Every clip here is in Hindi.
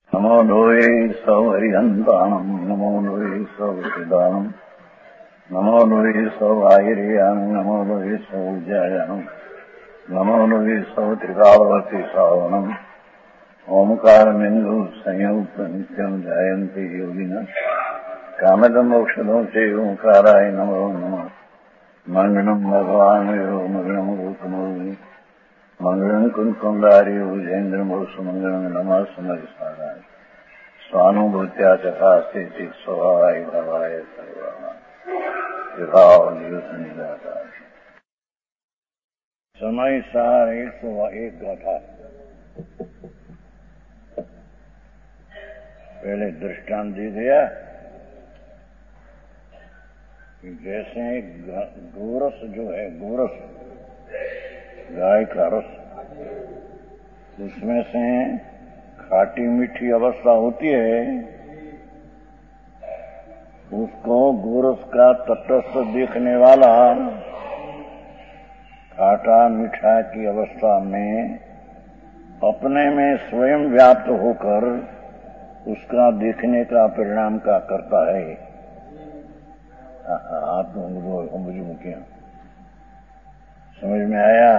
नमो लोये सौहरिहन्ताणम् नमो लोये सौहृदानम् नमो लोये सौभागिर्यानम् नमो लोये सौज्यायानम् नमो लोये सौत्रिकावती सावनम् ओंकारमिन्दु संयुक्त नित्यम् जायन्ति योगिनः कामदमोक्षदो च ओंकाराय नमो नमः मंगलम् भगवान् यो मंगलम् रूपमोहि मंगलम् कुंकुमधारी भुजेन्द्रमो सुमंगलम् नमः समरिसाराय स्वानुभूत्या चकास्ते स्वभावाय भवाय सर्वभाव समय सार 101 गाथा। पहले दृष्टांत दे दिया कि जैसे गोरस जो है, गोरस गाय का रस, उसमें से खाटी मीठी अवस्था होती है, उसको गोरस का तटस्थ देखने वाला खाटा मीठा की अवस्था में अपने में स्वयं व्याप्त होकर उसका देखने का परिणाम का करता है। आप मुझे मुखिया समझ में आया?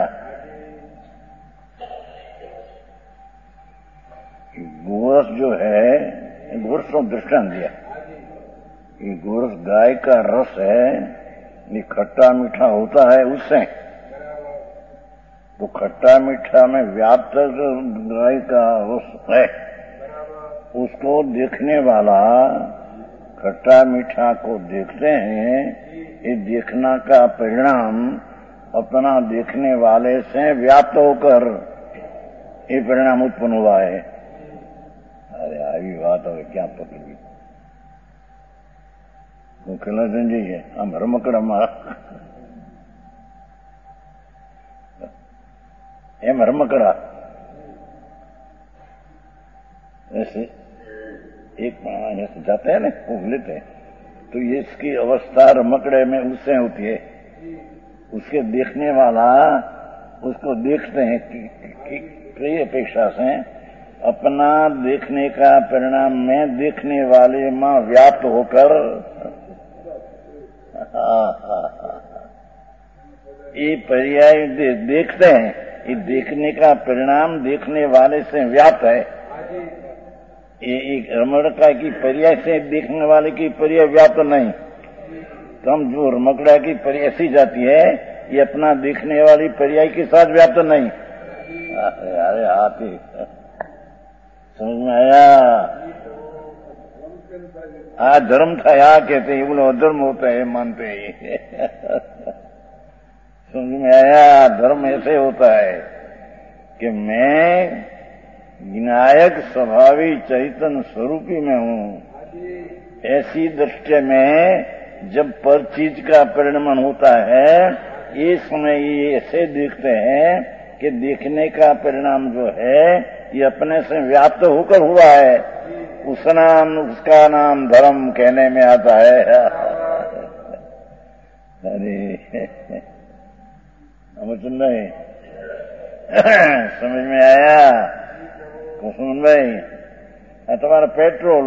गोरस जो है, गोरस को दृष्टांत दिया, ये गोरस गाय का रस है, ये खट्टा मीठा होता है उससे, तो खट्टा मीठा में व्याप्त जो गाय का रस है, उसको देखने वाला खट्टा मीठा को देखते हैं। ये देखना का परिणाम अपना देखने वाले से व्याप्त होकर ये परिणाम उत्पन्न हुआ है। अरे आई बात है, क्या पकड़ी मुखला संजय है, हम हरमकड़मा एम हरमकड़ा ऐसे एक जाते हैं ना, वो लेते हैं, तो ये इसकी अवस्था रमकड़े में उससे होती है। उसके देखने वाला उसको देखते हैं कि कई अपेक्षा से अपना देखने का परिणाम में देखने वाले मां व्याप्त होकर ये पर्याय देखते हैं। ये देखने का परिणाम देखने वाले से व्याप्त है। ये एक रमकड़ा की पर्याय से देखने वाले की पर्याय व्याप्त नहीं। कम जो रमकड़ा की पर्याय ऐसी जाती है, ये अपना देखने वाली पर्याय के साथ व्याप्त नहीं। अरे आते समझ में आया? आज धर्म था या कहते हैं, बोलो अधर्म होता है मानते हैं। समझ में आया? धर्म ऐसे होता है कि मैं विनायक स्वभावी चैतन्य स्वरूपी में हूं। ऐसी दृष्टि में जब पर चीज का परिणमन होता है, ये समय ये ऐसे देखते हैं कि देखने का परिणाम जो है ये अपने से व्याप्त होकर हुआ है। उसका नाम धर्म कहने में आता है। अरे समझ रहे? समझ में आया कुसुम भाई? तुम्हारा पेट्रोल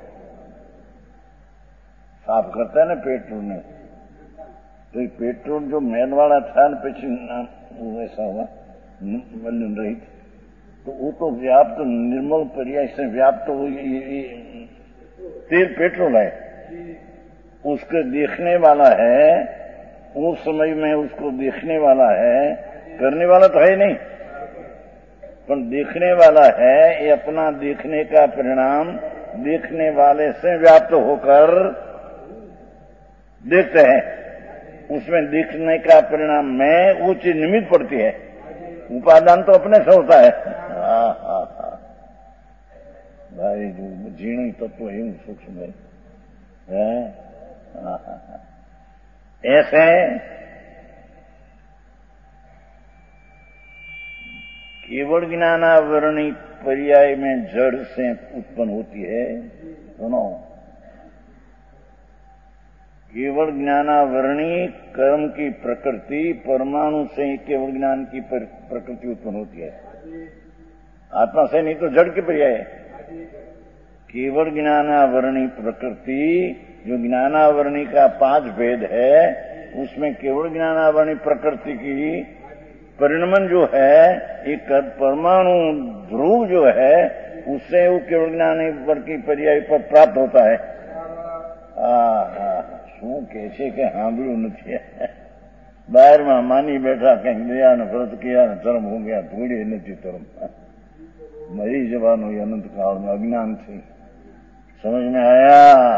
साफ करता है ना पेट्रोल में, तो ये पेट्रोल जो मैन वाला था ना, पीछे ऐसा हुआ मलिन रहित, तो वो तो व्याप्त निर्मल पर्याय से व्याप्त तेल पेट्रोल है, उसको देखने वाला है। उस समय में उसको देखने वाला है, करने वाला तो है नहीं, पर देखने वाला है। ये अपना देखने का परिणाम देखने वाले से व्याप्त होकर देखते हैं। उसमें देखने का परिणाम में वो चीज निमित्त पड़ती है। उपादान तो अपने से होता है। भाई जो जीणी तत्व है सूक्ष्म है। ऐसे केवल ज्ञानावरणी पर्याय में जड़ से उत्पन्न होती है। सुनो, केवल ज्ञानावरणी कर्म की प्रकृति परमाणु से ही केवल ज्ञान की प्रकृति उत्पन्न होती है। आत्मा से नहीं तो जड़ की पर्याय है। केवल ज्ञानावरणी प्रकृति, जो ज्ञानावरणी का 5 भेद है, उसमें केवल ज्ञानावरणी प्रकृति की परिणमन जो है, एक परमाणु ध्रुव जो है, उससे वो केवल ज्ञानावर की पर्याय पर प्राप्त होता है। શું કે છે કે સાંભળ્યું નથી, બહારમાં માની બેઠા કંઈક દયા ને વ્રત કિયા ને ધર્મ હો ગયા, ભૂલે નથી ધર્મ, મરી જવાનું એ અનંત કાળનું અજ્ઞાન છે। સમજ में आया?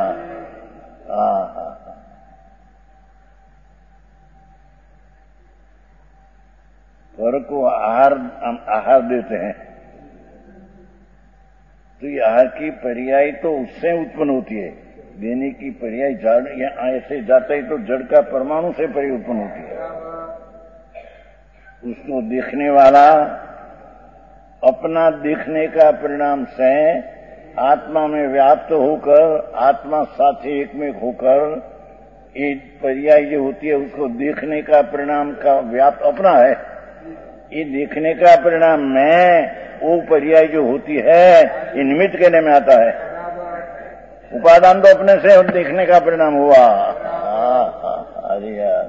पर को आहार देते हैं, तो ये आहार की पर्याय तो उससे उत्पन्न होती है। देने की पर्याय जड़ ऐसे जाता है तो जड़ का परमाणु से पर्याय उत्पन्न होती है। उसको देखने वाला अपना देखने का परिणाम से आत्मा में व्याप्त होकर, आत्मा साथे एक में होकर, ये पर्याय जो होती है उसको देखने का परिणाम का व्याप्त अपना है। ये देखने का परिणाम में वो पर्याय जो होती है ये निमित्त कहने में आता है। उपादान तो अपने से और देखने का परिणाम हुआ। अरे यार,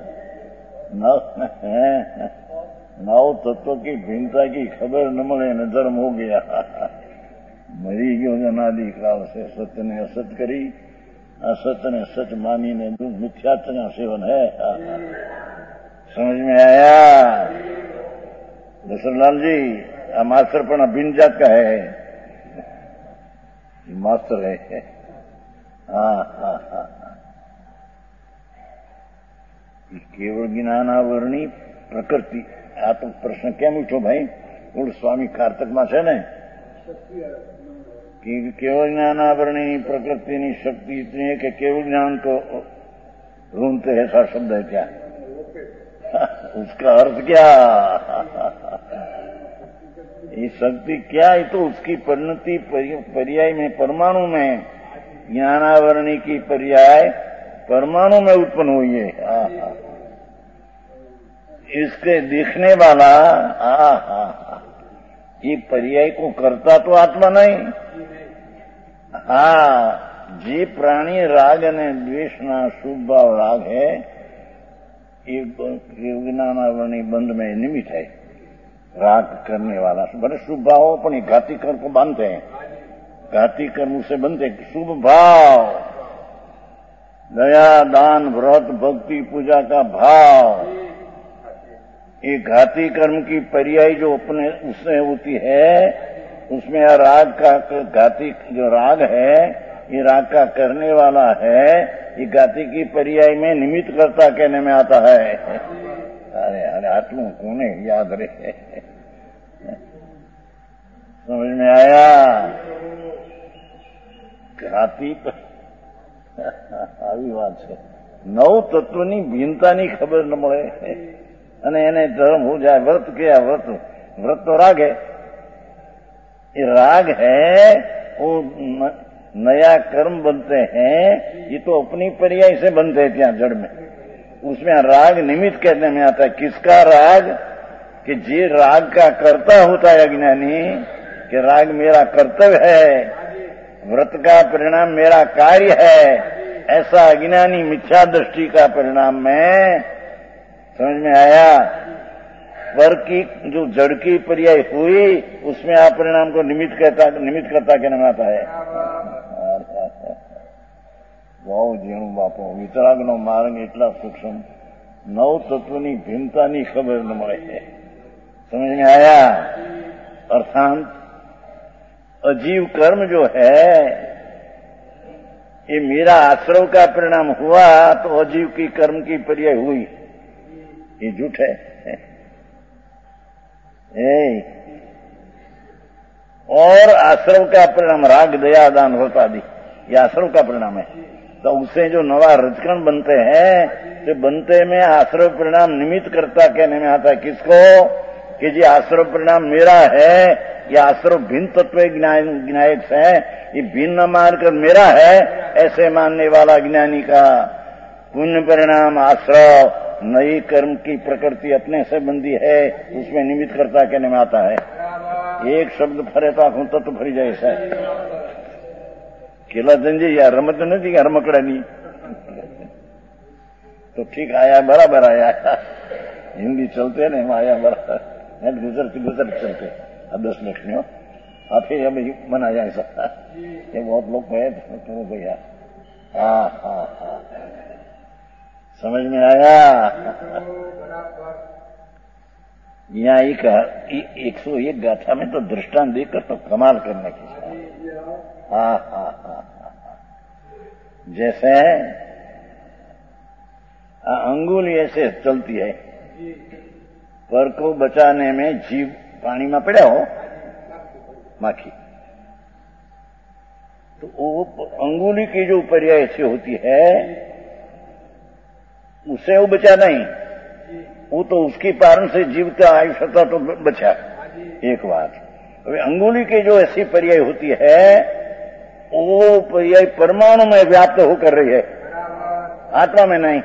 नौ तत्व की भिन्नता की खबर न मिले न धर्म हो गया। मरी गयो अनादि काल से, सत्य ने असत करी, असत्य ने सच मानी ने मिथ्यात्व का सेवन है। समझ में आया? दशरथलाल जी, मास्टर पण भिन्न जात का है, मास्टर है। केवल ज्ञानावरणी प्रकृति, आ तो प्रश्न क्या उठो भाई? बोल स्वामी कार्तक में है ने कि केवल ज्ञानावरणी प्रकृति की शक्ति इतनी है कि केवल ज्ञान को ढूंढते हैं, ऐसा शब्द है क्या? उसका अर्थ क्या? ये शक्ति क्या है? तो उसकी परिणति पर्याय में, परमाणु में, ज्ञानावरणी की पर्याय परमाणु में उत्पन्न हुई है। इसके देखने वाला ये पर्याय को करता तो आत्मा नहीं। जे प्राणी राग ने द्वेष ना शुभ भाव राग है, ये ज्ञानावरणी बंध में निमित्त है। राग करने वाला बड़े शुभ भाव अपनी घाती कर्म को बांधते हैं, घाती कर्म से बनते। शुभ भाव, दया, दान, व्रत, भक्ति, पूजा का भाव, ये घाती कर्म की पर्याय जो अपने उससे होती है, उसमें राग का घाती जो राग है, ये राग का करने वाला है, ये घाती की पर्याय में निमित्त करता कहने में आता है। अरे अरे आत्मा कोने याद रहे। समझ में आया? घाती આવી વાત છે। 9 તત્વની ભિન્નતાની ખબર ન મળે અને એને ધર્મ हो जाए। व्रत क्या? व्रत तो राग है। ये राग है, वो नया कर्म बनते हैं, ये तो अपनी पर्याय से बनते हैं ત્યાં जड़ में। उसमें राग निमित्त कहने में आता है। किसका राग? कि जे राग का कर्ता होता है अज्ञानी, कि राग मेरा कर्तव्य है, व्रत का परिणाम मेरा कार्य है, ऐसा अज्ञानी मिथ्या दृष्टि का परिणाम में। समझ में आया? पर की जो जड़ की पर्याय हुई, उसमें आप परिणाम को निमित्त करता कहने में आता है। वाह जीणु बापो, वितरागनो मार्ग એટલા સૂક્ષ્મ, 9 તત્વની ભિન્નતાની ખબર ન મળે। समझ में आया? अर्थात अजीव कर्म जो है, ये मेरा आश्रव का परिणाम हुआ, तो अजीव की कर्म की पर्याय हुई, ये झूठ है। और आश्रव का परिणाम राग, दया, दान, व्रत आदि, ये आश्रव का परिणाम है। तो उससे जो नवा रजकरण बनते हैं, तो बनते में आश्रव परिणाम निमित्त करता कहने में आता है। किसको? कि जी आश्रव परिणाम मेरा है, ये आश्रव भिन्न तत्व ज्ञायक है, ये भिन्न मानकर मेरा है, ऐसे मानने वाला ज्ञानी का पुण्य परिणाम आश्रव, नई कर्म की प्रकृति अपने से बंधी है, उसमें निमित्त करता कहने में आता है। एक शब्द फरे तो आखું તો ફરી જાય સાહેબ. केला जंजे यार रमत नहीं यार रमकड़ा नहीं तो ठीक आया बराबर आया. हिंदी चलते ना आया बराबर गुजरते चलते. अब 10 मिनट में आप फिर अभी मना जाए सब ये बहुत लोग गए तो भैया. हाँ हाँ हाँ समझ में आया. यहाँ 101 गाथा में तो दृष्टांत देकर तो कमाल करने की. हाँ हाँ हाँ जैसे अंगुली ऐसे चलती है पर को बचाने में जीव पानी में पड़ा हो माखी तो वो अंगुली की जो पर्याय ऐसी होती है उसे वो बचा नहीं. वो तो उसकी कारण से जीव का आयुष्य था तो बचा. एक बात. अभी अंगुली की जो ऐसी पर्याय होती है वो पर्याय परमाणु में व्याप्त होकर रही है, आत्मा में नहीं.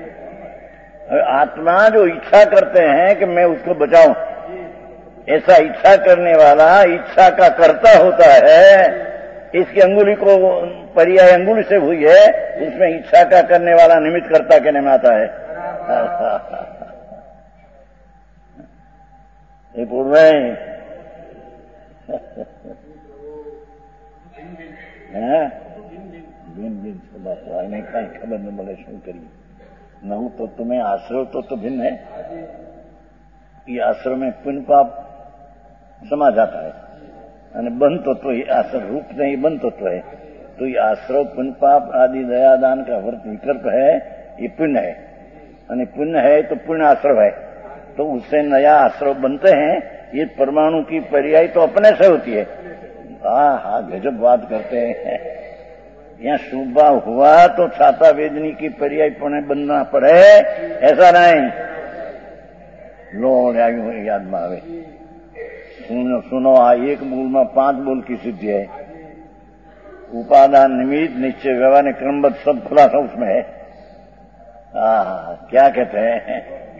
आत्मा जो इच्छा करते हैं कि मैं उसको बचाऊं, ऐसा इच्छा करने वाला इच्छा का कर्ता होता है. इसकी अंगुली को पर्याय अंगुली से हुई है, उसमें इच्छा का करने वाला निमित्त कर्ता कहने में आता है. ये पूर्व नहीं कहीं खबर न बोले शू करिए. नहु तो तुम्हें आश्रव तो भिन्न है. ये आश्रव में पुण्य पाप समा जाता है અને बंध तत्व ये आश्रव रूप नहीं बंध तत्व है. तो ये आश्रव पुण्य पाप आदि दयादान का व्रत विकल्प है. ये पुण्य है અને पुण्य है तो पुण्य आश्रव है तो उससे नया आश्रव बनते हैं. ये परमाणु की पर्याय तो अपने से होती है. हाँ हाँ गजब बात करते हैं. यहाँ शुभ हुआ तो छाता वेदनी की पर्याय पने बनना पड़े ऐसा नहीं. लो याद में आवे सुनो आ एक बोल में 5 बोल की सिद्धि है. उपादान निमित्त निश्चय व्यवहार क्रमबद्ध सब खुलासा उसमें है. क्या कहते हैं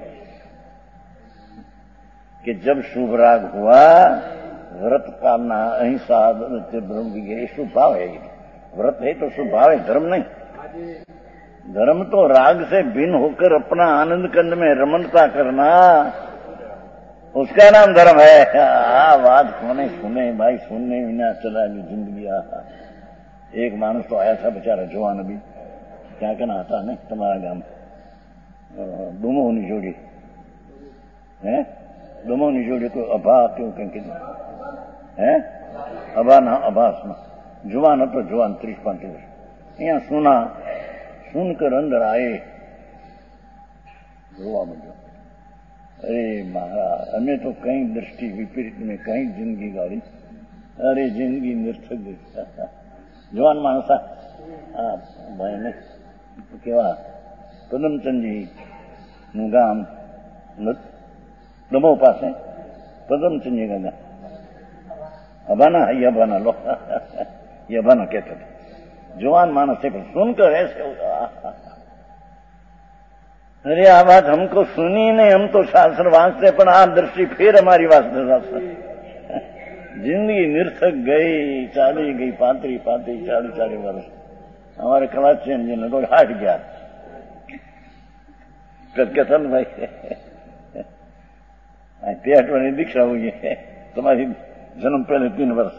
कि जब शुभ राग हुआ व्रत कामना अहिंसा ब्रह्म ये शुभ भाव है. व्रत है तो शुभ भाव है, धर्म नहीं. धर्म तो राग से भिन्न होकर अपना आनंद कंद में रमणता करना, उसका नाम धर्म है. बात कोने सुने भाई, सुनने बिना चला जिंदगी. एक मानस तो आया था बेचारा जवान अभी, क्या कहना आता नहीं तुम्हारा गांव डूमोनी जोड़ी है. डूमोनी जोड़ी को अभा क्यों कहीं है अभा ना अभास में जुवान હતો. जुवान 30-35 वर्ष. यहाँ सुना, सुनकर अंदर आए रोवा मंडो. अरे महाराज हमें तो कहीं दृष्टि विपरीत में कहीं जिंदगी गाड़ी. अरे जिंदगी निर्थक गई. जुवान मानसा भाई ने केवा પદમચંદજી નું ગામ દમો પાસે પદમચંદજી ગામ अबाना है अबाना लो ये अबाना कहते थे. जवान मानस है पर सुनकर ऐसे होगा. अरे आ बात हमको सुनी नहीं, हम तो शास्त्र वांचते पर आप दृष्टि फिर हमारी वास्ते शास्त्र. जिंदगी निर्थक गई, चाली गई 35-40 वर्ष. हमारे कलाचियन जी ने तो हाट गया करके था भाई. पेटवानी दीक्षा हुई है तुम्हारी जन्म पहले 3 वर्ष.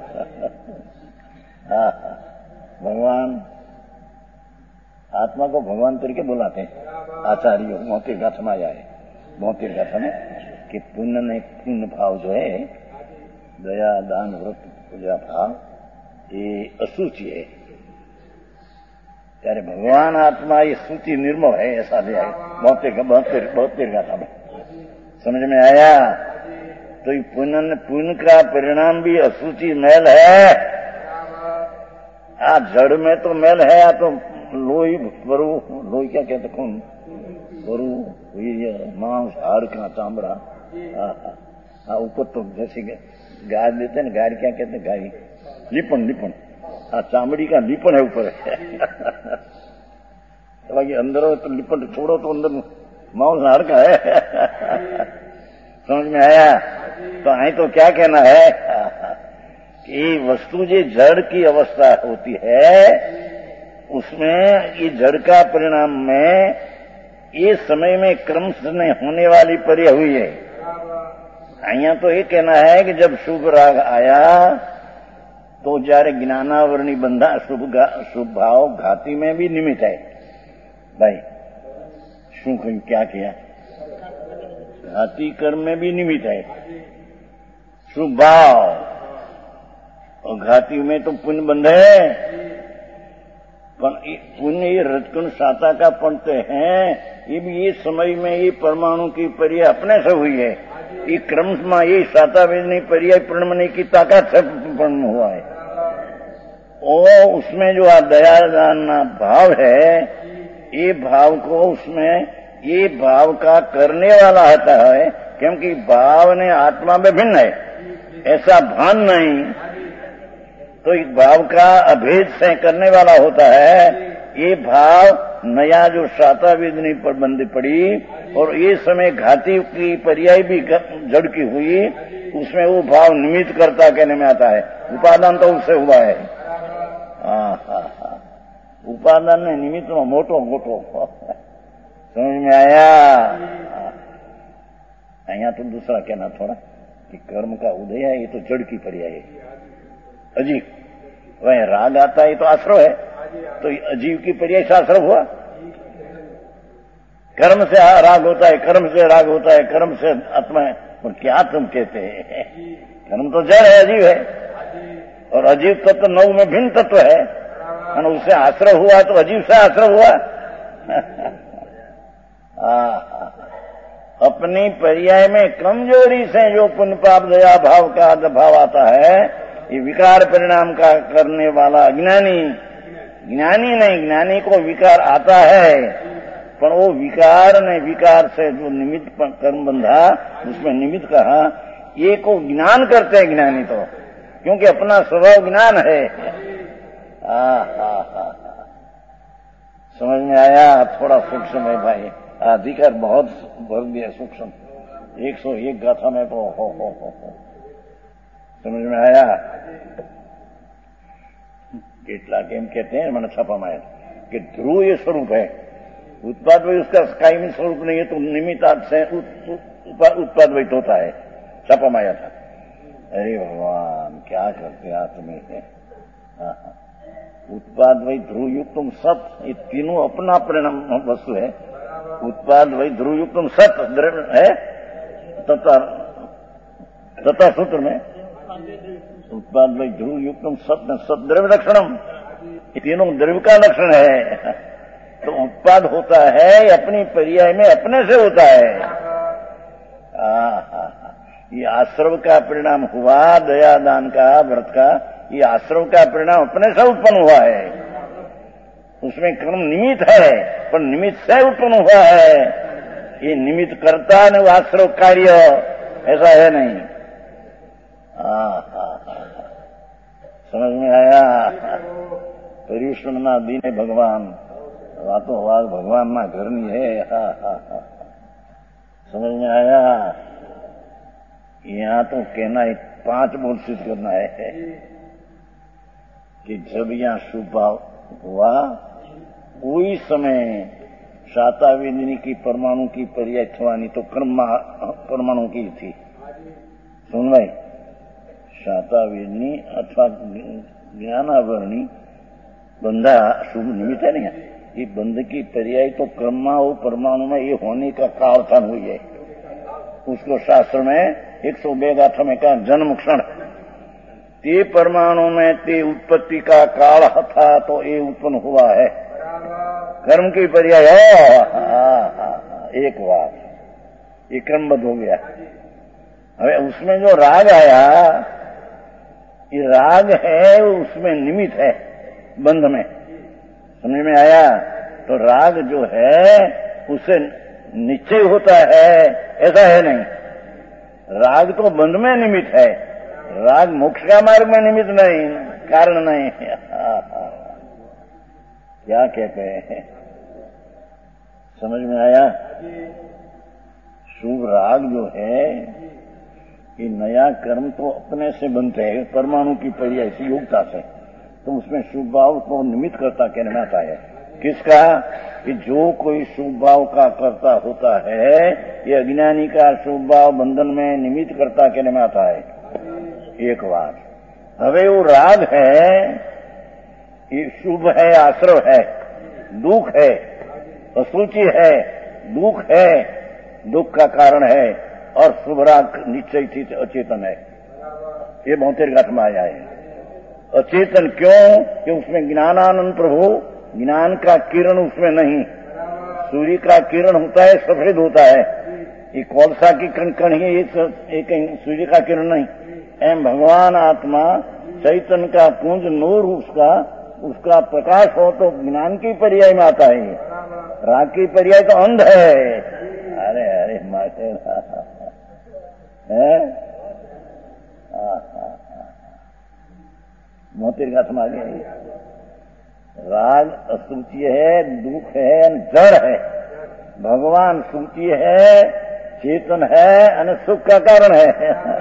हाँ भगवान आत्मा को भगवान तरीके बुलाते हैं आचार्यों. मोतिर गाथा में आया है, मोतिर गाथा में कि पुण्य भाव जो है दया दान व्रत पूजा भाव ये असूचि है. ત્યારે भगवान आत्मा ये सूची निर्मल है ऐसा दिया है 72 गाथा में. समझ में आया. तो ये पुण्य का परिणाम भी असूचि मैल है. जड़ में तो मैल है. तो लोही वरु, लोही क्या कहते खून, वरु वीर्य मांस हाड़ का चामड़ा. ऊपर तो जैसे गाय देते हैं, गाय क्या कहते हैं, गाय लिपन. चामड़ी का लिपन है ऊपर. बाकी अंदर तो लिपन छोड़ो तो अंदर मांस हाड़ का है. समझ में आया. तो आई तो क्या कहना है कि वस्तु जो जड़ की अवस्था होती है उसमें ये जड़ का परिणाम में ये समय में क्रम से होने वाली पर्य हुई है। અહીંયા तो ये कहना है कि जब शुभ राग आया तो जયારે ज्ञानावरणी बंधा शुभ भाव घाती में भी निमित्त है। भाई શું કહ્યું क्या किया? घाती कर्म में भी निमित्त है शुभ भाव, और घाती में तो पुण्य बंध है। पुण्य ये रजकण साता का पंथ है, ये भी ये समय में ये परमाणु की पर्याय अपने से हुई है। ये क्रम में ये साता वेदनी पर्याय प्रणमने की ताकत से पूर्ण हुआ है। और उसमें जो दयादान भाव है, ये भाव को उसमें ये भाव का करने वाला होता है, क्योंकि भाव ने आत्मा में भिन्न है ऐसा भान नहीं, तो एक भाव का अभेद से करने वाला होता है। ये भाव नया जो साता वेदनी पर बंदी पड़ी और ये समय घाती की पर्याय भी जड़ की हुई, उसमें वो भाव निमित्त करता कहने में आता है। उपादान तो उससे हुआ है। उपादान ने निमित्त में मोटो मोटो समझ में आया। यहाँ तो दूसरा कहना थोड़ा कि कर्म का उदय है, ये तो जड़ की पर्याय है। अजीव वह राग आता है तो आश्रव है, तो अजीव की पर्याय से आश्रव हुआ। कर्म से राग होता है, कर्म से राग होता है, कर्म से आत्मा है। और क्या तुम कहते हैं? कर्म तो जड़ है, अजीव है, और अजीव तत्व नौ में भिन्न तत्व है, और उससे आश्रय हुआ तो अजीव से आश्रय हुआ। अपनी पर्याय में कमजोरी से जो पुण्य पाप दया भाव का भाव आता है, ये विकार परिणाम का करने वाला अज्ञानी, ज्ञानी नहीं, ज्ञानी को विकार आता है, पर वो विकार ने विकार से जो निमित्त कर्म बंधा उसमें निमित्त कहा, ये को ज्ञान करते हैं ज्ञानी तो, क्योंकि अपना स्वभाव ज्ञान है। समझ में आया? थोड़ा सूक्ष्म है भाई, अधिकार बहुत भर दिया सूक्ष्म। 101 गाथा में तो हो। समझ में आया? કેટલાક એમ कहते हैं, मैंने छापा माया कि ध्रुव ये स्वरूप है, उत्पाद वही उसका कायमी स्वरूप नहीं है, तो निमित्त से उत्पाद वही होता है। छापा माया था। अरे भगवान क्या करते आत्मे है। उत्पाद वही ध्रुव युक्तम सत, ये तीनों अपना परिणाम वस्तु है। उत्पाद वही ध्रुव युक्तम सत है तथा सूत्र में उत्पाद वही ध्रुव युक्तम सत द्रव्य लक्षणम, ये तीनों द्रव्य का लक्षण है। तो उत्पाद होता है अपनी पर्याय में अपने से होता है। ये आश्रव का परिणाम हुआ, दयादान का, व्रत का, ये आश्रव का परिणाम अपने से उत्पन्न हुआ है। उसमें कर्म निमित्त है, पर निमित्त से उत्पन्न हुआ है। ये निमित्त करता न आश्रव कार्य, ऐसा है नहीं। समझ में आया? पर्युषण दीने भगवान, वातो वाद भगवान ना घरनी है। समझ में आया? यहाँ तो कहना है 5 बोल सिद्ध करना है कि जब यहाँ शुभ भाव हुआ उसी समय शाता वेदिनी की परमाणु की पर्याय थवानी तो कर्म परमाणु की थी। सुन भाई, शाता वेदिनी अथवा ज्ञानावरणी बंधा शुभ निमित्त है नहीं, ये बंध की पर्याय तो कर्म और परमाणु में ये होने का कालथन हुई है। उसको शास्त्र में 102 गाथा में कहा जन्म क्षण, ते परमाणु में ते उत्पत्ति का काल था तो ये उत्पन्न हुआ है। कर्म की पर्याय एक बात, ये क्रमबद्ध हो गया। अरे उसमें जो राग आया, ये राग है उसमें निमित्त है बंध में। समझ में आया? तो राग जो है उससे निश्चय होता है, ऐसा है नहीं। राग तो बंध में निमित्त है, राग मोक्ष का मार्ग में निमित्त नहीं, कारण नहीं। क्या कहते हैं? समझ में आया? शुभ राग जो है ये नया कर्म तो अपने से बनते हैं, परमाणु की पर्याय से योग्यता से, तो उसमें शुभ भाव को निमित्त करता कहने में आता है। किसका? कि जो कोई शुभ भाव का कर्ता होता है, ये अज्ञानी का शुभ भाव बंधन में निमित्त करता कहने में आता है। एक बात। हवे वो राग है, ये शुभ है, आश्रव है, दुख है, असूचि है, दुख है, दुख का कारण है, और शुभ राग निश्चय थी अचेतन है। ये बहुतेर घाट में आया है। अचेतन क्यों? कि उसमें ज्ञानानंद प्रभु, ज्ञान का किरण उसमें नहीं। सूर्य का किरण होता है, सफेद होता है, ये कोलसा की कण ही एक सूर्य का किरण नहीं। एम भगवान आत्मा चैतन्य का पुंज नूर, उसका प्रकाश हो तो ज्ञान की पर्याय में आता है। राग की पर्याय तो अंध है। अरे अरे माते है, मोतिर का समा गया। राग असूची है, दुख है, जड़ है। भगवान सूची है, चेतन है, और सुख का कारण है।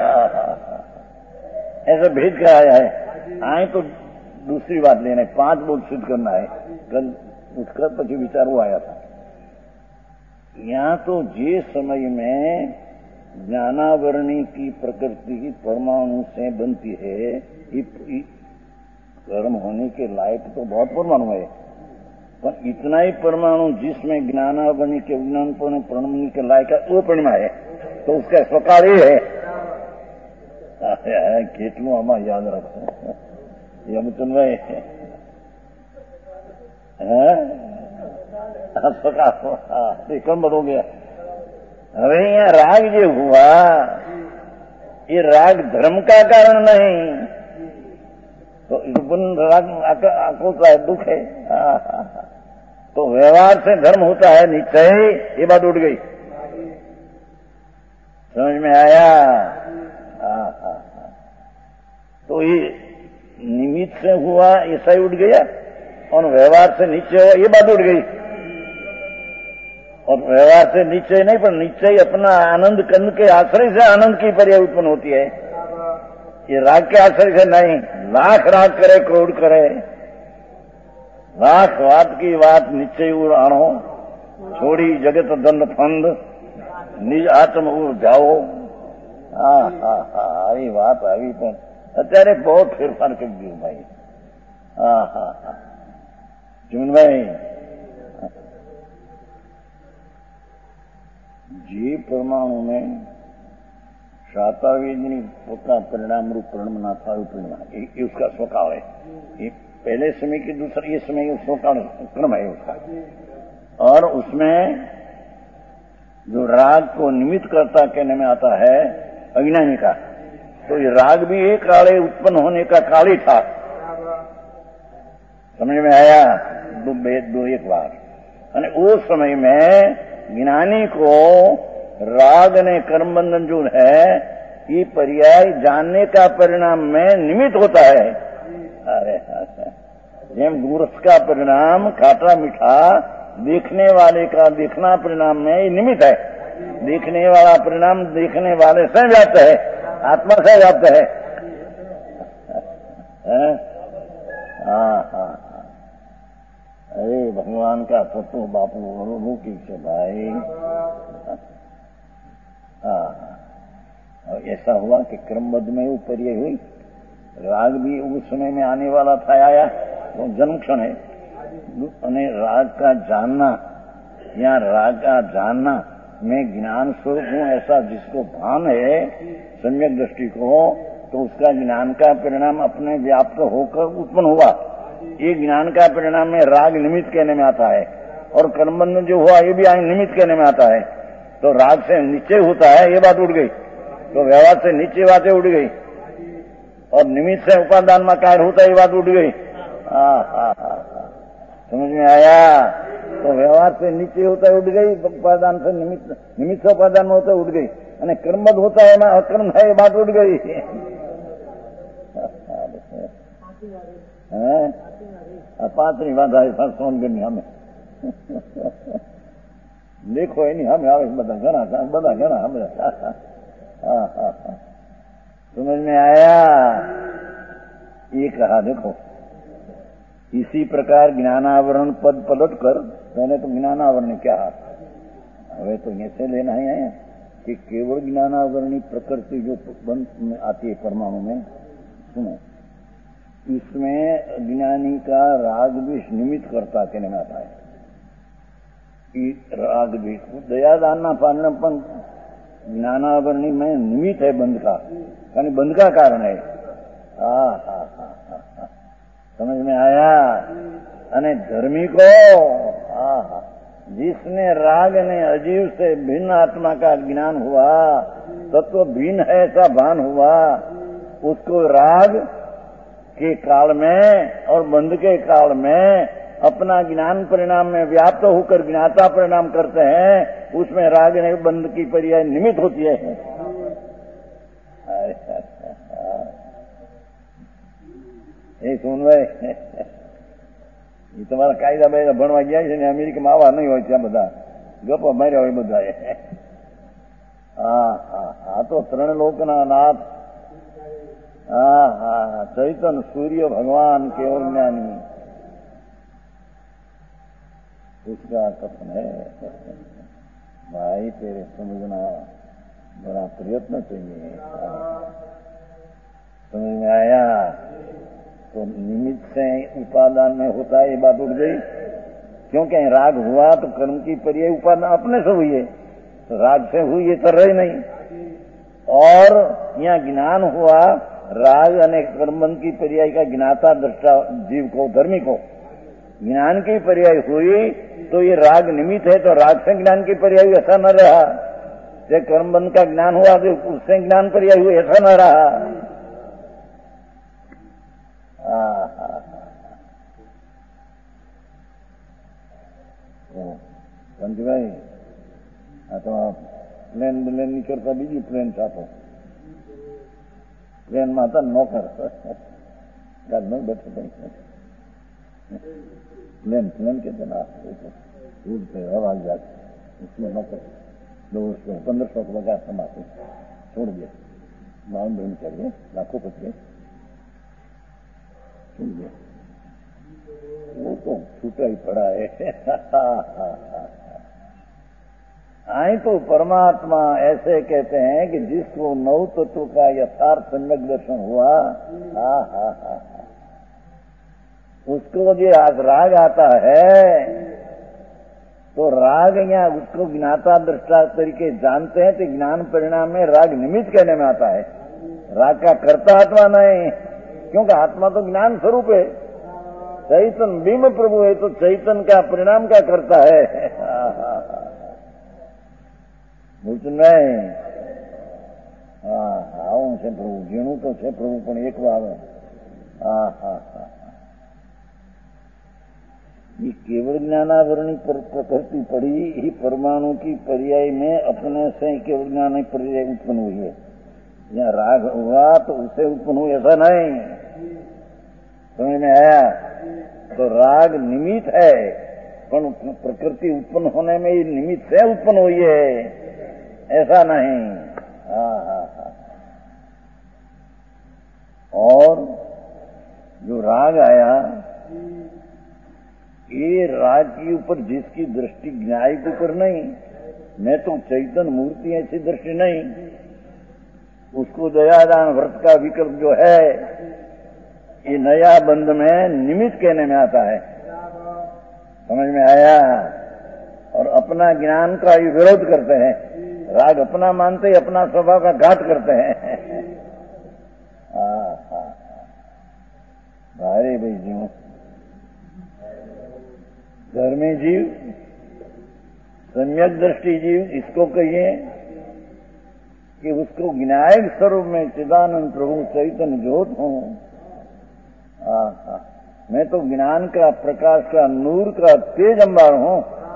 ऐसा भेद कराया है। आए तो दूसरी बात लेना है, 5 बोध सिद्ध करना है। कल उसका पीछे विचार वो आया था। यहाँ तो जे समय में ज्ञानावरणी की प्रकृति परमाणु से बनती है, कर्म होने के लायक तो बहुत परमाणु है, पर इतना ही परमाणु जिसमें ज्ञानावरणी के विज्ञान प्रणमनी के लायक है, वो परिणमा है, तो उसका स्वकार ही है। કેટલું આમાં યાદ રાખો યમચંદભાઈ, हो गया। હવે यहाँ राग जो हुआ, ये राग धर्म का कारण नहीं, तो राग आकोता है, दुख है। तो व्यवहार से धर्म होता है निश्चय, ये बात उठ गई, समझ में आया? तो ये निमित्त से हुआ ऐसा ही उठ गया, और व्यवहार से नीचे हुआ ये बात उठ गई। और व्यवहार से नीचे नहीं, पर नीचे अपना आनंद कर्ण के आश्रय से आनंद की पर्याय उत्पन्न होती है। ये राग के आश्रय से नहीं। लाख राग करे, क्रोध करे, लाख बात की बात निश्चय उड़ाणो, छोड़ी जगत दंड फंद, निज आत्म उड़ जाओ। આવી વાત આવી, પણ અત્યારે બહુ ફેરફાર કરી દીધું ભાઈ। જીવનભાઈ, જે પરમાણુ में शातावेदनी पोता परिणाम रूप परिणाम ना था, ये उसका स्वकाल है। ये पहले समय के दूसरा, ये समय स्वकाल क्रम है उसका। और उसमें जो राग को निमित्त करता कहने में आता है अज्ञानी का, तो ये राग भी एक काले उत्पन्न होने का काल ही था। समझ में आया? दो एक बार। અને उस समय में ज्ञानी को राग ने कर्म बंधन जो है, ये पर्याय जानने का परिणाम में निमित्त होता है। अरे जेम दूरस्थ का परिणाम खाटा मीठा, देखने वाले का देखना परिणाम में ये निमित्त है। देखने वाला परिणाम देखने वाले से व्याप्त है, आत्मा से व्याप्त है। अरे भगवान का तत्व बापू अनुभव की से भाई। ऐसा हुआ कि क्रमबद्ध में वो पर्याय हुई। राग भी उस समय में आने वाला था, आया, वो जन्म क्षण है। અને राग का जानना, या राग का जानना मैं ज्ञान स्वरूप हूं ऐसा जिसको भान है सम्यक दृष्टि को, तो उसका ज्ञान का परिणाम अपने व्याप्त होकर उत्पन्न हुआ। ये ज्ञान का परिणाम में राग निमित्त कहने में आता है, और कर्मबंधन जो हुआ ये भी निमित्त कहने में आता है। तो राग से नीचे होता है, ये बात उठ गई। तो व्यवहार से नीचे बातें उठ गई, और निमित्त से उपादान में कार्य होता है, ये बात उठ गई। समझ में आया? तो व्यवहार से नीचे होता है, उठ गई। उपादान से निमित्त से उपादान में होता है, उठ गई। અને કર્મદ होता है, अकर्म है, ये बात उठ गई। पांचवी बात आई फोन करनी हमें। देखो नहीं हमें आवे બધા ઘણા હમણાં समझ में आया? ये कहा देखो, इसी प्रकार ज्ञानावरण पद पलट कर, मैंने तो ज्ञानावरण क्या हमें तो ऐसे लेना ही है कि केवल ज्ञानावरणी प्रकृति जो बंध में आती है परमाणु में, सुनो, इसमें अज्ञानी का राग भी निमित्त करता कहने में आता है कि राग भी दया दानना पालनापन ज्ञानावरणी में निमित्त है बंध का, यानी बंध का कारण है। समझ में आया? अने धर्मी को जिसने राग ने अजीव से भिन्न आत्मा का ज्ञान हुआ, तत्व भिन्न है ऐसा भान हुआ, उसको राग के काल में और बंध के काल में अपना ज्ञान परिणाम में व्याप्त होकर ज्ञाता परिणाम करते हैं, उसमें राग ने बंध की पर्याय निमित्त होती है। सुन भाई, તમારા કાયદા બાયદા ભણવા ગયા છે ને અમેરિકામાં આવા નહીં હોય ત્યાં બધા ગપ્પા માર્યા હોય બધાએ. આ તો ત્રણ લોકના નાથ, ચૈતન सूर्य भगवान केवल ज्ञानी, उसका कथन है भाई तेरे समझना बड़ा प्रयत्न चाहिए। समझ में आया? तो निमित्त से उपादान में होता है, ये बात उठ गई। क्योंकि राग हुआ तो कर्म की पर्याय उपादान अपने से हुई है, तो राग से हुई ये तो रही नहीं। और यहाँ ज्ञान हुआ, राग अनेक कर्मबंध की पर्याय का ज्ञाता दृष्टा जीव को, धर्मी को ज्ञान की पर्याय हुई, तो ये राग निमित्त है, तो राग से ज्ञान की पर्याय ऐसा न रहा। ये कर्मबंध का ज्ञान हुआ तो उससे ज्ञान पर्याय हुई, ऐसा न रहा। पंचभाई, तो प्लेन ब्लेन नहीं करता, बीजी प्लेन छापो, प्लेन में था नौकर नहीं बैठे, प्लेन प्लेन कहते ना, उड़ते हवा जाते, उसमें नौकर 1500 को लगा समाते छोड़ दिया, माउंट बंद करिए, लाखों पतिए छोड़ दिया, वो तो छूटा ही पड़ा है। आई तो परमात्मा ऐसे कहते हैं कि जिसको नौ तत्व का यथार्थ सम्यक दर्शन हुआ, उसको जो राग आता है, तो राग या उसको ज्ञाता दृष्टा तरीके जानते हैं, तो ज्ञान परिणाम में राग निमित्त कहने में आता है। राग का कर्ता आत्मा नहीं, क्योंकि आत्मा तो ज्ञान स्वरूप है, चैतन बिंब प्रभु है, तो चैतन का परिणाम क्या करता है? नहीं, આવું છે પ્રભુ, ઝીણું તો છે પ્રભુ, પણ એક વાર ये केवल ज्ञानावरणी प्रकृति पड़ी ही परमाणु की पर्याय में अपने से केवल ज्ञान पर्याय उत्पन्न हुई है। यहाँ राग हुआ तो उससे उत्पन्न हुई, ऐसा नहीं। समझ में आया? तो राग निमित्त है, पर प्रकृति उत्पन्न होने में ये निमित्त से उत्पन्न हुई है, ऐसा नहीं। और जो राग आया, ये राग के ऊपर जिसकी दृष्टि न्याय के ऊपर नहीं, मैं तो चैतन मूर्ति ऐसी दृष्टि नहीं, उसको दयादान व्रत का विकल्प जो है, ये नया बंध में निमित्त कहने में आता है। समझ में आया? और अपना ज्ञान का ये विरोध करते हैं, राग अपना मानते ही अपना स्वभाव का घात करते हैं। भारी भाई जीव, धर्मी जीव, सम्यक दृष्टि जीव, इसको कहिए कि उसको ज्ञायक स्वरूप में चिदानंद प्रभु चैतन्य ज्योत हूं। मैं तो ज्ञान का, प्रकाश का, नूर का तेज अंबार हूं।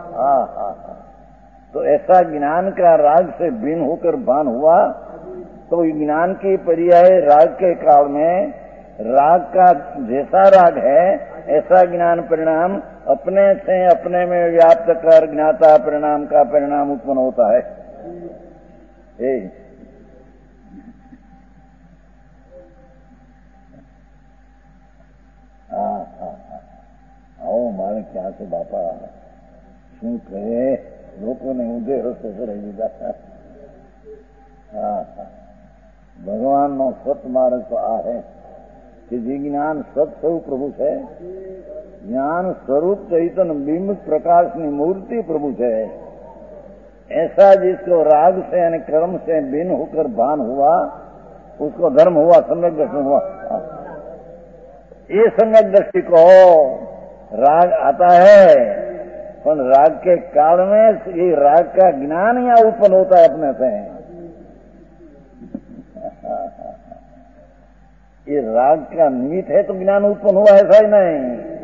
तो ऐसा ज्ञान का राग से भिन्न होकर भान हुआ, तो ज्ञान की पर्याय राग के काल में राग का जैसा राग है, ऐसा ज्ञान परिणाम अपने से अपने में व्याप्त कर ज्ञाता परिणाम का परिणाम उत्पन्न होता है। क्या से बापा શું કહે લોકોને ઊંધે રસ્તે ચડાવી દીધા. હા, ભગવાનનો સત માર્ગ તો આ है कि जी ज्ञान सत स्वरूप प्रभु है. ज्ञान स्वरूप चैतन्य बिंब प्रकाश की मूर्ति प्रभु है. ऐसा जिसको राग से यानी कर्म से भिन्न होकर भान हुआ उसको धर्म हुआ, सम्यक दर्शन हुआ. ये सम्यक दृष्टि को राग आता है, पर राग के काल में ये राग का ज्ञान यहाँ उत्पन्न होता है अपने से. ये राग का निमित्त है तो ज्ञान उत्पन्न हुआ, ऐसा ही नहीं.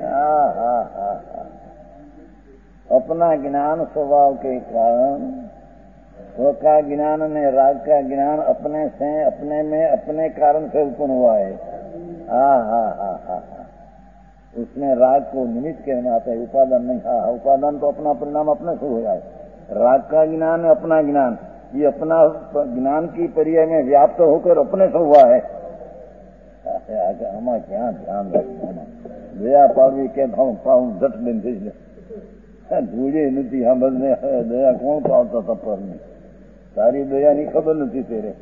अपना ज्ञान स्वभाव के कारण स्व का ज्ञान ने राग का ज्ञान अपने से अपने में अपने कारण से उत्पन्न हुआ है. उसमें राग को निमित्त कहना आता है, उपादान नहीं. उपादान तो अपना परिणाम अपने से हो जाए. राग का ज्ञान अपना ज्ञान, ये अपना ज्ञान की पर्याय में व्याप्त होकर अपने से हुआ है. આમાં ક્યાં ધ્યાન રાખવું? દયા પાડવી કે પાવું જટ બેન થઈ જાય. ધૂળે નથી સાંભળને દયા કોણ પાવતા હતા પરની? તારી દયાની ખબર નથી તેરે.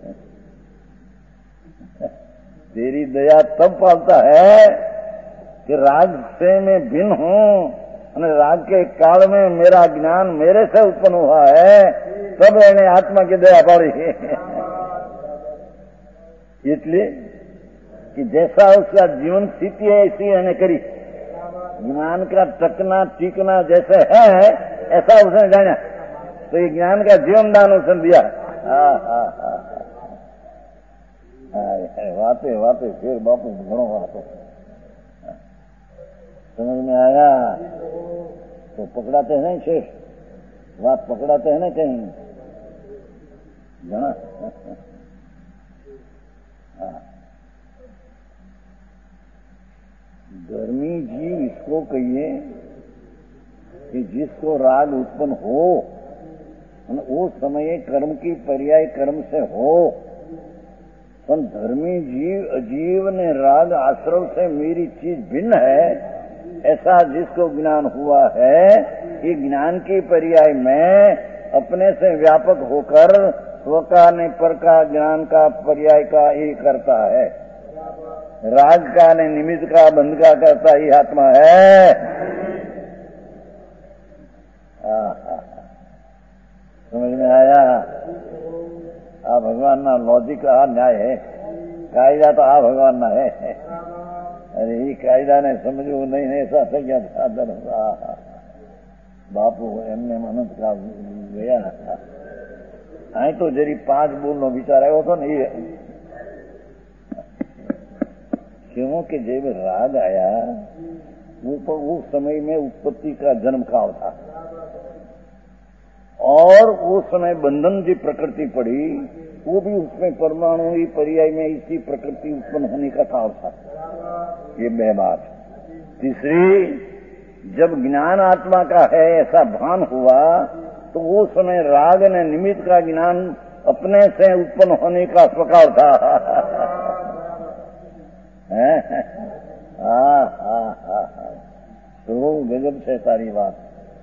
तेरी दया तब पालता है कि राग से मैं भिन्न हूँ और राग के काल में मेरा ज्ञान मेरे से उत्पन्न हुआ है, तब मैंने आत्मा की दया पाड़ी. इसलिए कि जैसा उसका जीवन स्थिति है ऐसी मैंने करी. ज्ञान का टकना टीकना जैसे है ऐसा उसने जाना, तो ये ज्ञान का जीवन दान उसने दिया. वाते वाते फिर बापू घणो वातो समझ में आया तो पकड़ाते हैं नहीं शेष, बात पकड़ाते हैं ना कहीं घना. धर्मी जीव इसको कहिए कि जिसको राग उत्पन्न हो वो समय कर्म की पर्याय कर्म से हो. पर धर्मी जीव अजीव ने राग आश्रव से मेरी चीज भिन्न है ऐसा जिसको ज्ञान हुआ है, ये ज्ञान की पर्याय में अपने से व्यापक होकर स्व का ने पर का ज्ञान का पर्याय का ही करता है. राग का ने निमित्त का बंध का करता ही आत्मा है. समझ में आया? आ भगवान ना लॉजिक आ न्याय है. कायदा तो आ भगवान ना है. अरे ये कायदा ने समझू नहीं नहीं ऐसा થઈ ગયા સાધન. બાપુ એમને અનંત કાળ ગયા. અહીં તો જરી 5 બોલનો વિચાર આવ્યો હતો ને એ क्योंकि जब राग आया वो उस समय में उत्पत्ति का जन्म काल था और उस समय बंधन की प्रकृति पड़ी, वो भी उसमें परमाणु ही पर्याय में इसी प्रकृति उत्पन्न होने का काल था. ये बह बात. तीसरी, जब ज्ञान आत्मा का है ऐसा भान हुआ तो वो समय राग ने निमित्त का ज्ञान अपने से उत्पन्न होने का स्वकाल था. तो गजब છે તારી વાત.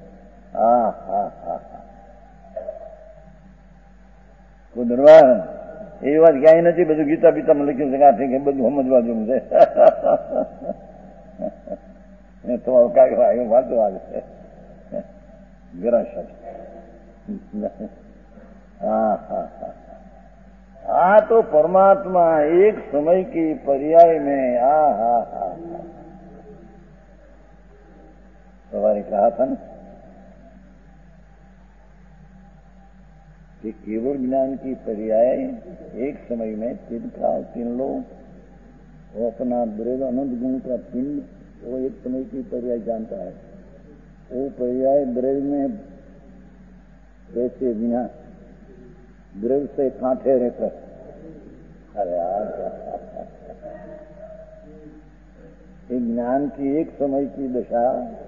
કોઈ દરબાર એવી વાત ક્યાંય નથી. બધું ગીતા બીતામાં લખ્યું છે કે બધું સમજવા જેવું છે. તમારું કાંઈ એવું વાંચો આવે છે ગરાશ. तो परमात्मा एक समय की पर्याय में सवारी कहा था ना कि केवल ज्ञान की पर्याय एक समय में तीन लोग वो अपना द्रव्य अनंत गुण का पिंड वो एक समय की पर्याय जानता है. वो पर्याय द्रव्य में वैसे बिना द्रव्य से कांठे रहकर. अरे यार ज्ञान की एक समय की दशा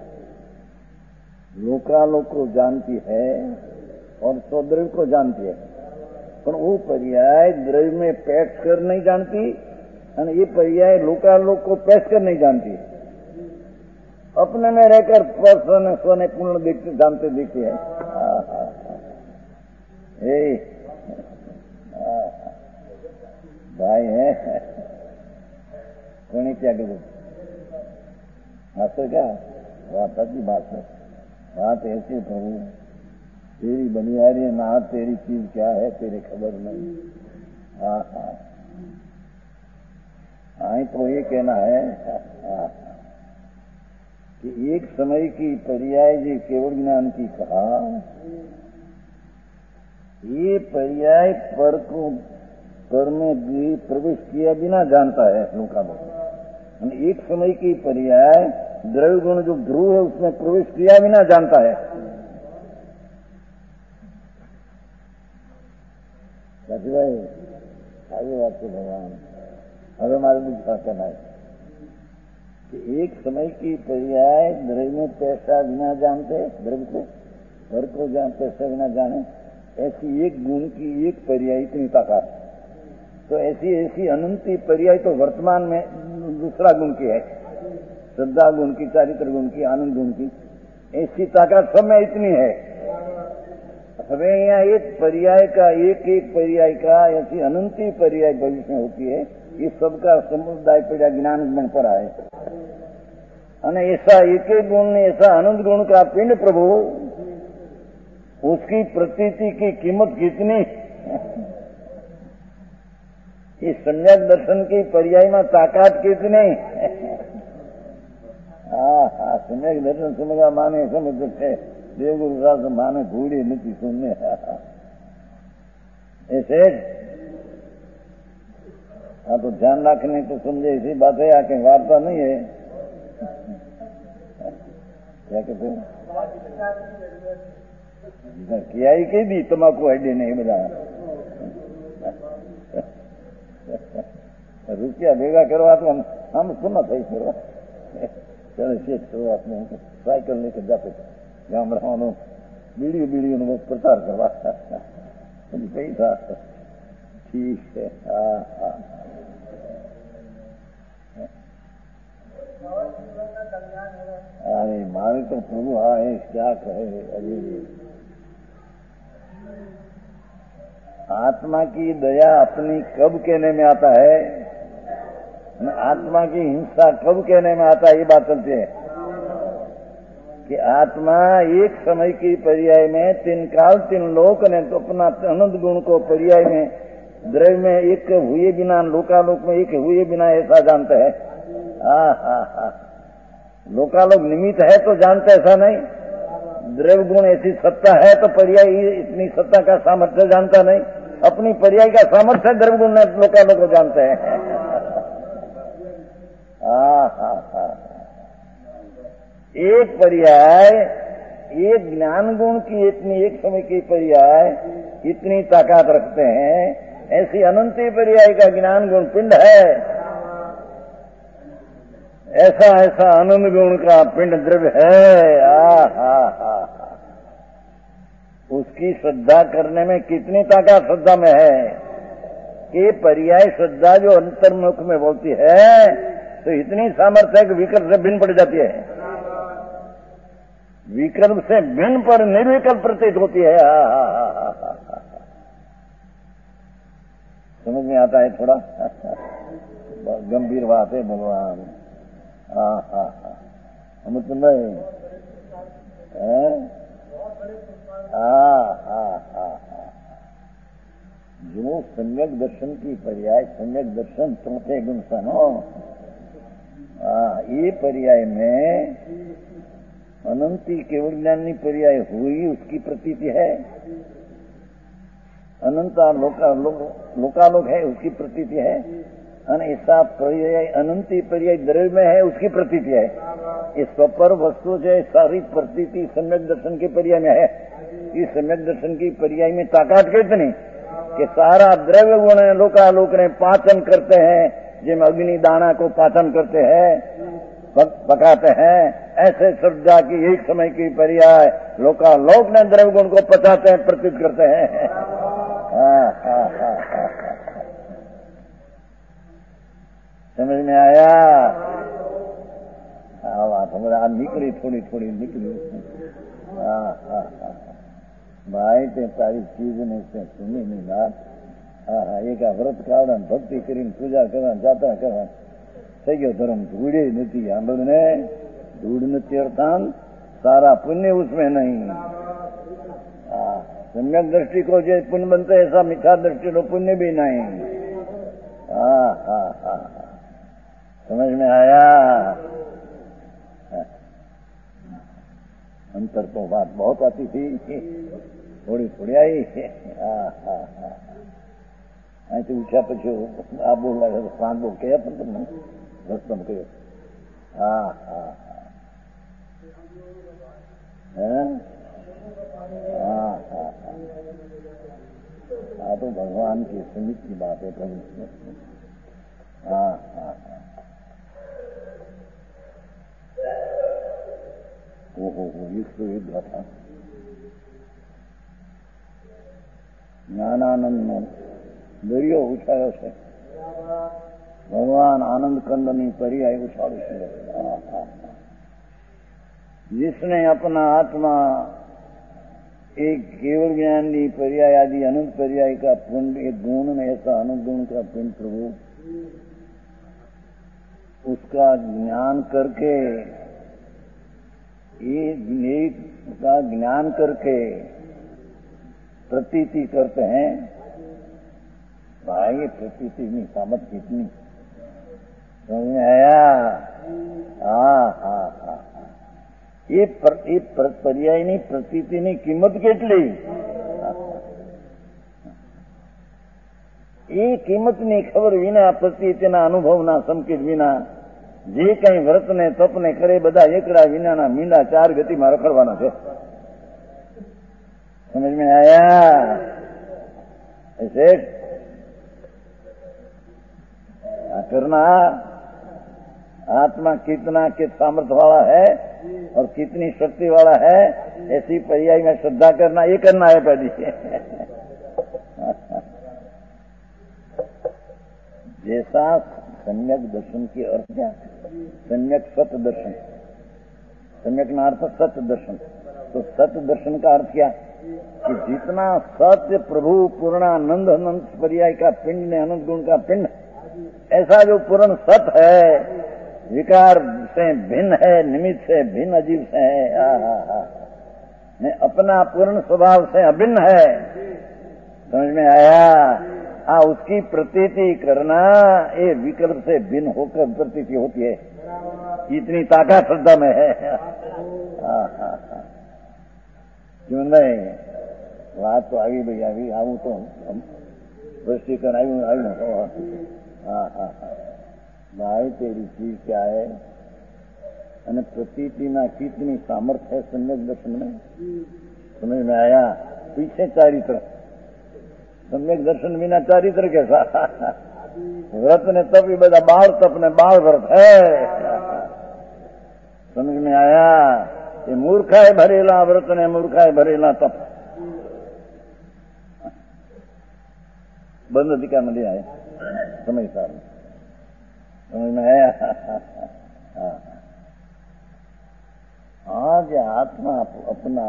लोकालोक को जानती है और स्वद्रव्य को जानती है, पर वो पर्याय द्रव्य में पैठ कर नहीं जानती और ये पर्याय लोकालोक को पैठ कर नहीं जानती. अपने में रहकर स्वने स्वने पूर्ण देखते जानते देखते हैं। भाई है कोई क्या करो तो क्या बात अच्छी बात है। बात ऐसी प्रभु तेरी बनियारी है ना, तेरी चीज क्या है तेरे खबर नहीं। हाँ तो ये कहना है कि एक समय की पर्याय जी केवल ज्ञान की कहा, ये पर्याय पर को पर में भी प्रवेश किया बिना जानता है लोका लोग। एक समय की पर्याय द्रव्य गुण जो ध्रुव है उसमें प्रवेश किया बिना जानता है। भाई आगे बात तो भगवान अब हमारे लिए कहना है कि एक समय की पर्याय द्रव्य में पैसा बिना जानते, द्रव्य को घर को जान पैसा बिना जाने, ऐसी एक गुण की एक पर्याय इतनी ताकत। तो ऐसी ऐसी अनंती पर्याय तो वर्तमान में दूसरा गुण की है, श्रद्धा गुण की, चारित्र गुण की, आनंद गुण की, ऐसी ताकत सब में इतनी है। हमें यहाँ एक पर्याय का एक एक पर्याय का ऐसी अनंती पर्याय भविष्य में होती है। ये सबका समुदाय पड़ा ज्ञान गुण पर आए અને ऐसा एक एक गुण ने ऐसा आनंद गुण का पिंड प्रभु, उसकी प्रतीति की कीमत कितनी। इस सम्यक दर्शन की पर्याय में ताकत कितनी। सम्यक दर्शन समझा माने समझ सकते देवगुरु साहब माने घूड़ी नहीं सुनने ऐसे। हाँ तो ध्यान रखने तो समझे ऐसी बात है, आके वार्ता नहीं है। क्या कहते हैं किया ही कही दी तमाकू आईडी नहीं बजा रुपया भेगा करवा तो हम सुना था करवा चलो शेष करो अपने साइकिल लेकर जाते गामड़ा बीड़ी बीड़ी प्रचार करवा कही था। ठीक है। हाँ अरे मारे तो प्रभु आए क्या कहे। अभी आत्मा की दया अपनी कब कहने में आता है, आत्मा की हिंसा कब कहने में आता है, ये बात चलती है कि आत्मा एक समय की पर्याय में तीन काल तीन लोक ने तो अपना अनंत गुण को पर्याय में द्रव्य में एक हुए बिना, लोकालोक में एक हुए बिना ऐसा जानता है। लोकालोक निमित्त है तो जानते ऐसा नहीं, द्रव्य गुण ऐसी सत्ता है तो पर्याय इतनी सत्ता का सामर्थ्य जानता नहीं, अपनी पर्याय का सामर्थ्य द्रव्य गुण ने लोकालोक को जानते हैं। एक पर्याय एक ज्ञान गुण की इतनी एक समय की पर्याय इतनी ताकत रखते हैं, ऐसी अनंती पर्याय का ज्ञान गुण पिंड है। ऐसा ऐसा आनंद गुण का पिंड द्रव्य है। उसकी श्रद्धा करने में कितनी ताकत श्रद्धा में है कि पर्याय श्रद्धा जो अंतर्मुख में बोलती है तो इतनी सामर्थ्य है कि विकल्प से भिन्न पड़ जाती है, विकल्प से भिन्न पर निर्विकल्प प्रतीत होती है। समझ में आता है थोड़ा गंभीर बात है भगवान। हम तो नहीं जो सम्यक दर्शन की पर्याय सम्यक दर्शन चौथे गुण सनो, ये पर्याय में अनंती केवल ज्ञानी पर्याय हुई उसकी प्रतीति है, अनंता लोकालोक है उसकी प्रतीति है, ऐसा पर्याय अनंती पर्याय द्रव्य में है उसकी प्रतीति है। इस स्वपर वस्तु जो सारी प्रतीति सम्यक दर्शन के पर्याय में है। इस सम्यक दर्शन की पर्याय में ताकत कितनी कि सारा द्रव्य गुण लोकालोक ने पाचन करते हैं, जिनमें अग्नि दाना को पाचन करते हैं, पकाते हैं। ऐसे श्रद्धा की एक समय की पर्याय लोकालोक ने द्रव्य गुण को पचाते हैं, प्रतीत करते हैं। समझ में आया? बात हमारा निकली थोड़ी थोड़ी निकली। भाई ते तारी चीज ने सुनी नहीं बात। एक व्रत कावड़ा भक्ति करीने पूजा करवा जाता करवा થઈ ગયો ધર્મ ધૂળે નથી આંબળને धूड़ નથી अर्थान सारा पुण्य उसमें नहीं। सम्यक दृष्टि को जो पुण्य बनता है ऐसा मिथ्या दृष्टि को पुण्य भी नहीं। समझ में आया? अंतर तो बात बहुत आती थी, थोड़ी थोड़ी आई। અહીંથી ઉઠ્યા પછી આ બોલ લાગે તો પાંચ બોલ કયા પણ તમને રસ્તમ કયો? तो भगवान की समित की बात है प्रभु। ओहो 101 गाथा ज्ञानानंद नो दरियो उछाड़ो છે। भगवान आनंद कंद ની पर्याय उछाड़ो છે। जिसने अपना आत्मा एक केवल ज्ञान की पर्याय आदि अनंत पर्याय का पिंड एक गुण में ऐसा अनंत गुण का पिंड प्रभु उसका ज्ञान करके एक का ज्ञान करके प्रतीति करते हैं। भाई प्रतीति में सामत कितनी समझ में आया? ये पर्यायनी प्रतीतिनी किंमत કેટલી? એ કિંમતની ખબર વિના પ્રતીતિના અનુભવના સંકેત વિના જે કઈ વ્રતને તપને કરે બધા એકડા વિનાના મીંડા ચાર ગતિમાં રખડવાના છે। समझ में आया? ऐसे करना आत्मा कितना के सामर्थ्य वाला है और कितनी शक्ति वाला है ऐसी पर्याय में श्रद्धा करना, ये करना है पहले। जैसा सम्यक दर्शन की अर्थ क्या? सम्यक सत्य दर्शन, सम्यक ना अर्थ सत्य दर्शन। तो सत्य दर्शन का अर्थ क्या कि जितना सत्य प्रभु पूर्णानंद अनंत पर्याय का पिंड ने अनंत गुण का पिंड ऐसा जो पूर्ण सत्य है विकार से भिन्न है, निमित्त से भिन्न, अजीब से है, मैं अपना पूर्ण स्वभाव से अभिन्न है। समझ में आया? उसकी प्रतीति करना ये विकल्प से भिन्न होकर प्रतीति होती है। इतनी ताकत श्रद्धा में है। क्यों नहीं? बात तो आगे भाई अभी आऊ तो स्पष्टीकरण आयु। भाई तेरी चीज क्या है અને પ્રતીતિના કિતની સામર્થ્ય है सम्यक दर्शन में। समझ में आया? पीछे चारित्र, सम्यक दर्शन बिना चारित्र कैसा? व्रत ने तप भी बता बाल तप ने बाल व्रत है। समझ में आया? ये मूर्खाए भरेला व्रत ने मूर्खाए भरेला तप। बंद अधिकार मध्ये आहे समय सार। समझ में आया? आज आत्मा अपना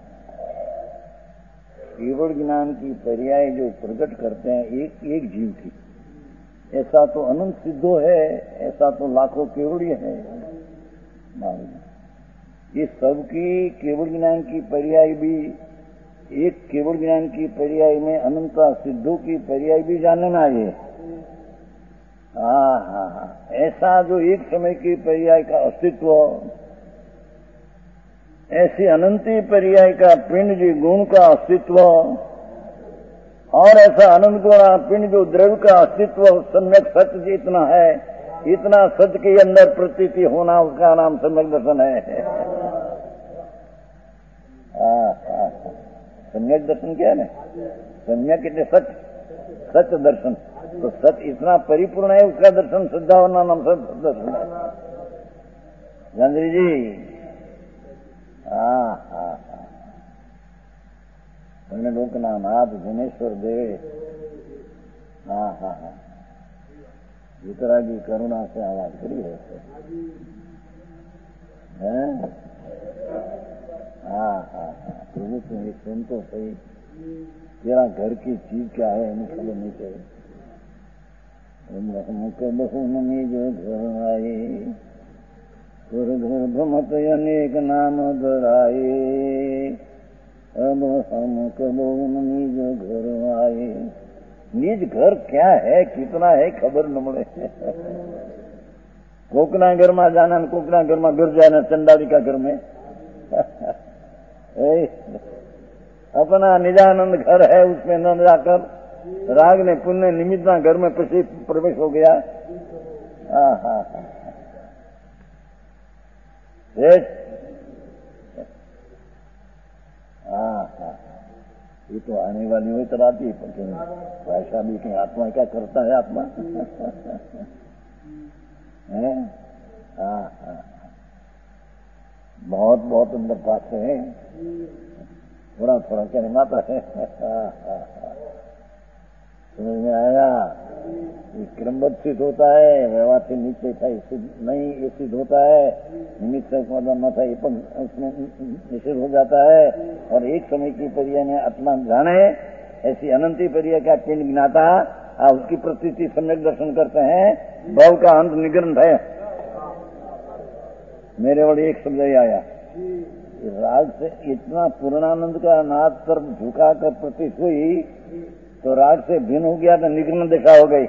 केवल ज्ञान की पर्याय जो प्रकट करते हैं एक एक जीव की, ऐसा तो अनंत सिद्धो है, ऐसा तो लाखों केवड़ीय है। ये सबकी केवल ज्ञान की पर्याय भी एक केवल ज्ञान की पर्याय में अनंता सिद्धों की पर्याय भी जानना है। ऐसा जो एक समय की पर्याय का अस्तित्व, ऐसी अनंती पर्याय का पिंड जी गुण का अस्तित्व, और ऐसा अनंत गुणा पिंड जो द्रव्य का अस्तित्व सम्यक सत्य जितना है, इतना सत्य के अंदर प्रतीति होना उसका नाम सम्यक दर्शन है। सम्यक दर्शन क्या है? सम्यक इतने सत्य, सत्य दर्शन। तो सत्य इतना परिपूर्ण है उसका दर्शन श्रद्धा होना नाम सत्य दर्शन है। गांधी जी हमने लोकना नाथ जिनेश्वर देवे वितरागी करुणा से आवाज करी है। हाँ हाँ हाँ, प्रभु तुम ये सुन तो सही, तेरा घर की चीज क्या है हमें खबर नहीं चाहिए। बहुमनी जो घर आए, सुर गर्भ मत अनेक नाम दोहराए, अब हम कबो निज घर आए। निज घर क्या है, कितना है, खबर न મળે। कोकना घर में जाना, कोकना घर में गिर जाना, चंडाली का घर में। अपना निजानंद घर है, उसमें न जाकर राग ने पुण्य निमित्त घर में प्रवेश हो गया। हाँ हाँ हाँ, हाँ हाँ, ये तो आने वाली हुई तो आती है, भाषा भी की आत्मा क्या करता है आत्मा। है हाँ हाँ, बहुत बहुत अंदर पास है, थोड़ा थोड़ा कहने माता है। समझ में आया? ये क्रमबद्ध सिद्ध होता है, व्यवहार से नीचे था नहीं, ये सिद्ध होता है, निमित्त से मतलब न था, ये पण उसमें निषेध हो जाता है। और एक समय की पर्याय में आत्मा जाने, ऐसी अनंती पर्याय का पिंड ज्ञाता, उसकी प्रतीति सम्यक दर्शन करते हैं, भाव का अंत निग्रंथ है। मेरे वाले एक शब्द ही आया, राग से इतना पूर्णानंद का नाद पर झुका कर प्रतीत हुई, तो राग से भिन्न हो गया तो निग्रह दिशा हो गई।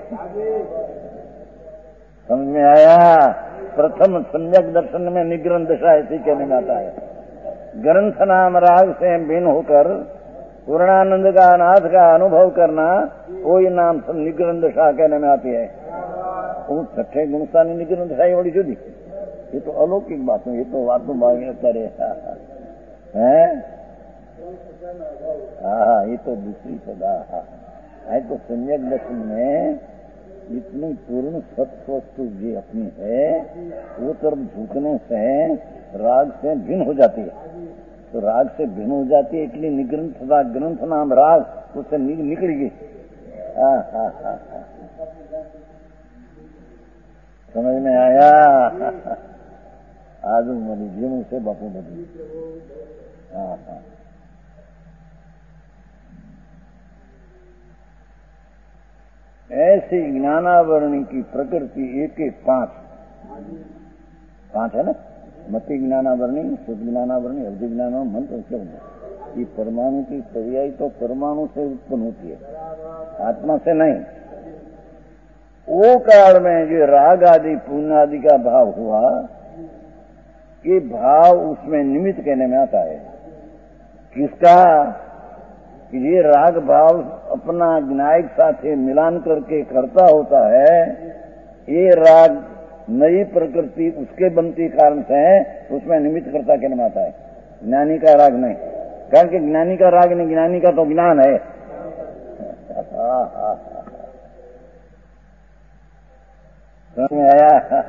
समझ में आया? प्रथम सम्यक दर्शन में निग्रह दिशा ऐसी कहने में आता है। ग्रंथ नाम राग से भिन्न होकर पूर्णानंद का नाथ का अनुभव करना, वही नाम निग्रह दिशा कहने में आती है। वो छठे गुणस्थानी निग्रह दिशा बड़ी जुदी, ये तो अलौकिक बात है, ये तो बात मांगे करे है। हाँ, ये तो दूसरी सदा है। तो सम्यक दर्शन में इतनी पूर्ण सत्य वस्तु जो अपनी है, वो तरफ झुकने से राग से भिन्न हो जाती है। तो राग से भिन्न हो जाती है, इसलिए निग्रंथ ग्रंथ नाम राग उससे निकल गई। समझ में आया? आज मेरी जीवन से बापू बदली। हाँ हाँ, ऐसी ज्ञानावरणी की प्रकृति एक एक पांच है ना, मति ज्ञानावरणी, शुद्ध ज्ञानावरणी, अवधि ज्ञानावरणी, मंत्र क्यों? ये परमाणु की पर्याय तो परमाणु से उत्पन्न होती है, आत्मा से नहीं। वो काल में जो राग आदि पुण्य आदि का भाव हुआ, ये भाव उसमें निमित्त कहने में आता है। किसका? कि ये राग भाव अपना ज्ञायक साथे मिलान करके करता होता है। ये राग नई प्रकृति उसके बनती कारण से है, उसमें निमित्त करता कहने में आता है। ज्ञानी का राग नहीं, कारण कि ज्ञानी का राग नहीं, ज्ञानी का तो ज्ञान है। समझ में आया?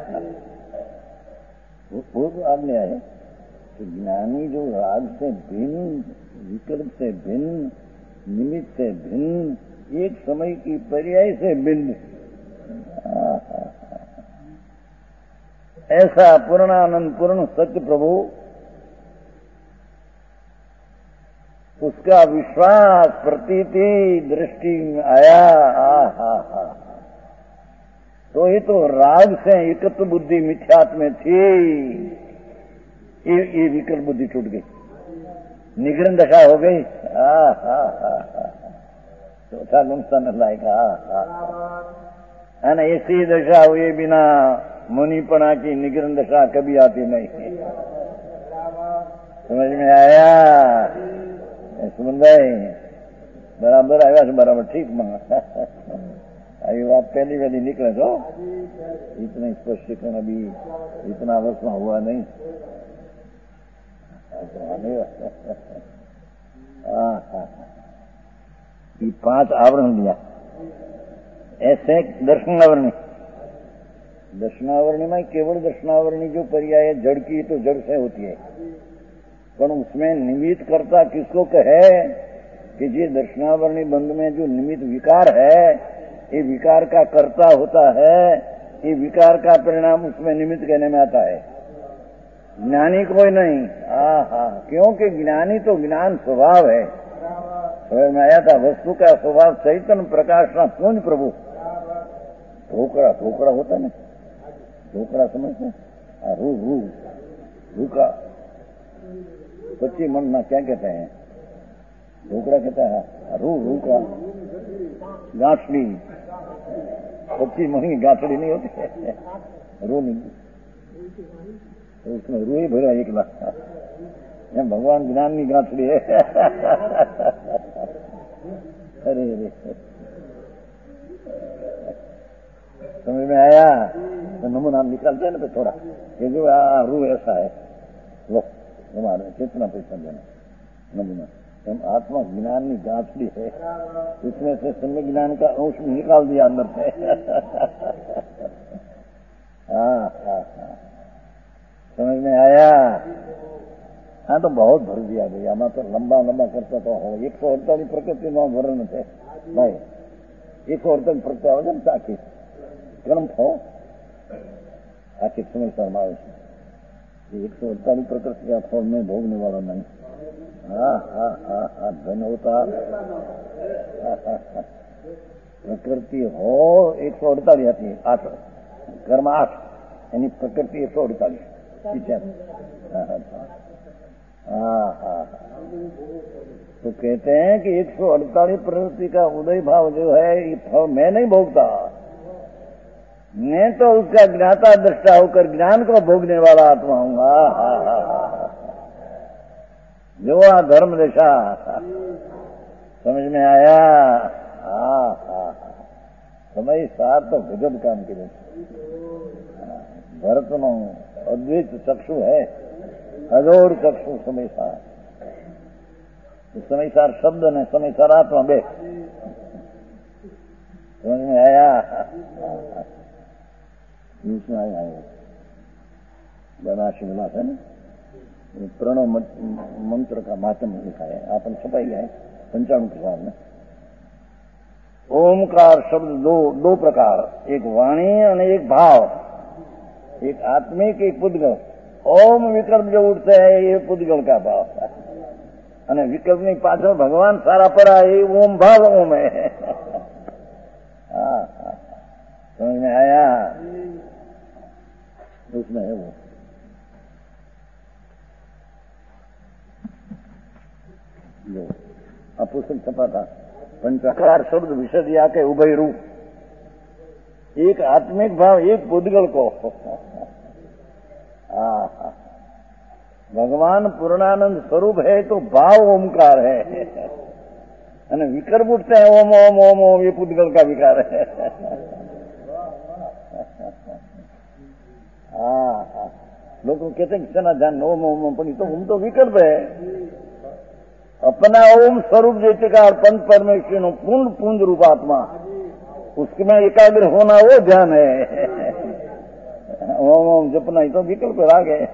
वो तो आपने आए कि ज्ञानी जो राग से भिन्न, विकल्प से भिन्न, निमित्त से भिन्न, एक समय की पर्याय से भिन्न, ऐसा पूर्णानंद पूर्ण सत्य प्रभु, उसका विश्वास प्रतीति दृष्टि में आया। तो ये तो राग से एकत्व बुद्धि मिथ्यात्व में थी, ये विकल्प बुद्धि टूट गई, निग्रह दशा हो गई। चौथा गुणस्थान लाएगा। है ना, ऐसी दशा हुए बिना मुनिपना की निग्रह दशा कभी आती नहीं। समझ में आया? सुमन भाई बराबर आया, बराबर ठीक मंगा। अभी बात पहली वाली निकले तो इतना स्पष्टीकरण अभी इतना वर्ष में हुआ नहीं। ये 5 आवरण दिया, ऐसे दर्शनावरणी। दर्शनावरणी में केवल दर्शनावरणी जो पर्याय जड़ की तो जड़ से होती है, पर उसमें निमित्त कर्ता किसको कहे कि ये दर्शनावरणी बंध में जो निमित्त विकार है, ये विकार का कर्ता होता है, ये विकार का परिणाम उसमें निमित्त कहने में आता है। ज्ञानी कोई नहीं। हाँ, क्योंकि ज्ञानी तो ज्ञान स्वभाव है। समझ में आया था? वस्तु का स्वभाव चैतन्य प्रकाश ना पुंज प्रभु। ठोकरा होता ना, ठोकरा समझते? रू का 25 मन ना क्या कहते हैं? ढोकरा कहता है रू का गांठड़ी। 25 मन की गांठड़ी नहीं होती है, रू नहीं, उसमें रू ही भरा 1 लाख। भगवान ज्ञान की गांठड़ी है। अरे समझ में आया? तो नमूना निकालते हैं ना तो थोड़ा, क्योंकि रू ऐसा है। लो हमारे कितना पैसा देना नमूना। हम आत्मा ज्ञान की गांठड़ी है, इसमें से सम्य ज्ञान का अंश निकाल दिया अंदर से। हाँ, समझ में आया? हाँ, तो बहुत भर दिया भैया। मैं तो लंबा करता तो हो 148 प्रकृति में वर्णन थे भाई। 148 प्रकृति हो जाए आखिर कर्म हो आखिर समय शर्मा 148 प्रकृति का फल में भोगने वाला नहीं। हाँ, धन होता प्रकृति हो 148 आती है, 8 कर्म 8 यानी प्रकृति 148। हाँ, तो कहते हैं कि 148 प्रवृत्ति का उदय भाव जो है ये फल मैं नहीं भोगता, मैं तो उसका ज्ञाता दृष्टा होकर ज्ञान को भोगने वाला आत्मा हूँ। जो धर्म दिशा समझ में आया? समय सार तो गजब काम के लिए भरत नो अद्वैत चक्षु है, अजोर चक्षु समय सार। समय सार शब्द ने समय सार आत्मा बे समझ में आया? उसमें आया बनाशी विलास है ना, प्रणव मंत्र का माध्यम लिखा है, आपने छपाई है 95 प्रकार में। ओमकार शब्द दो प्रकार, एक वाणी और एक भाव, एक आत्मिक एक पुद्गल। ओम विकल्प जो उठते हैं ये पुद्गल का भाव है, અને વિકલ્પની પાછળ ભગવાન સારા પરા એ ઓમ ભાવ ઓમ है। समझ में आया? उसमें है वो जो पुस्तक छपा था पंचकार शब्द विषद या के उभय रूप, एक आत्मिक भाव एक पुद्गल को। भगवान पूर्णानंद स्वरूप है तो भाव ओमकार है, અને विकल्प उठते हैं ओम ओम ओम ओम, ये पुद्गल का विकार है। लोग कहते हैं कितना जान ओम ओम ओम, पर तो ओम तो विकल्प है। अपना ओम स्वरूप जैसे का पंच परमेश्वर नो पूर्ण पुंज रूप आत्मा, उसमें एकाग्र होना वो ध्यान है। ओम ओम जपना ही तो विकल्प राग है।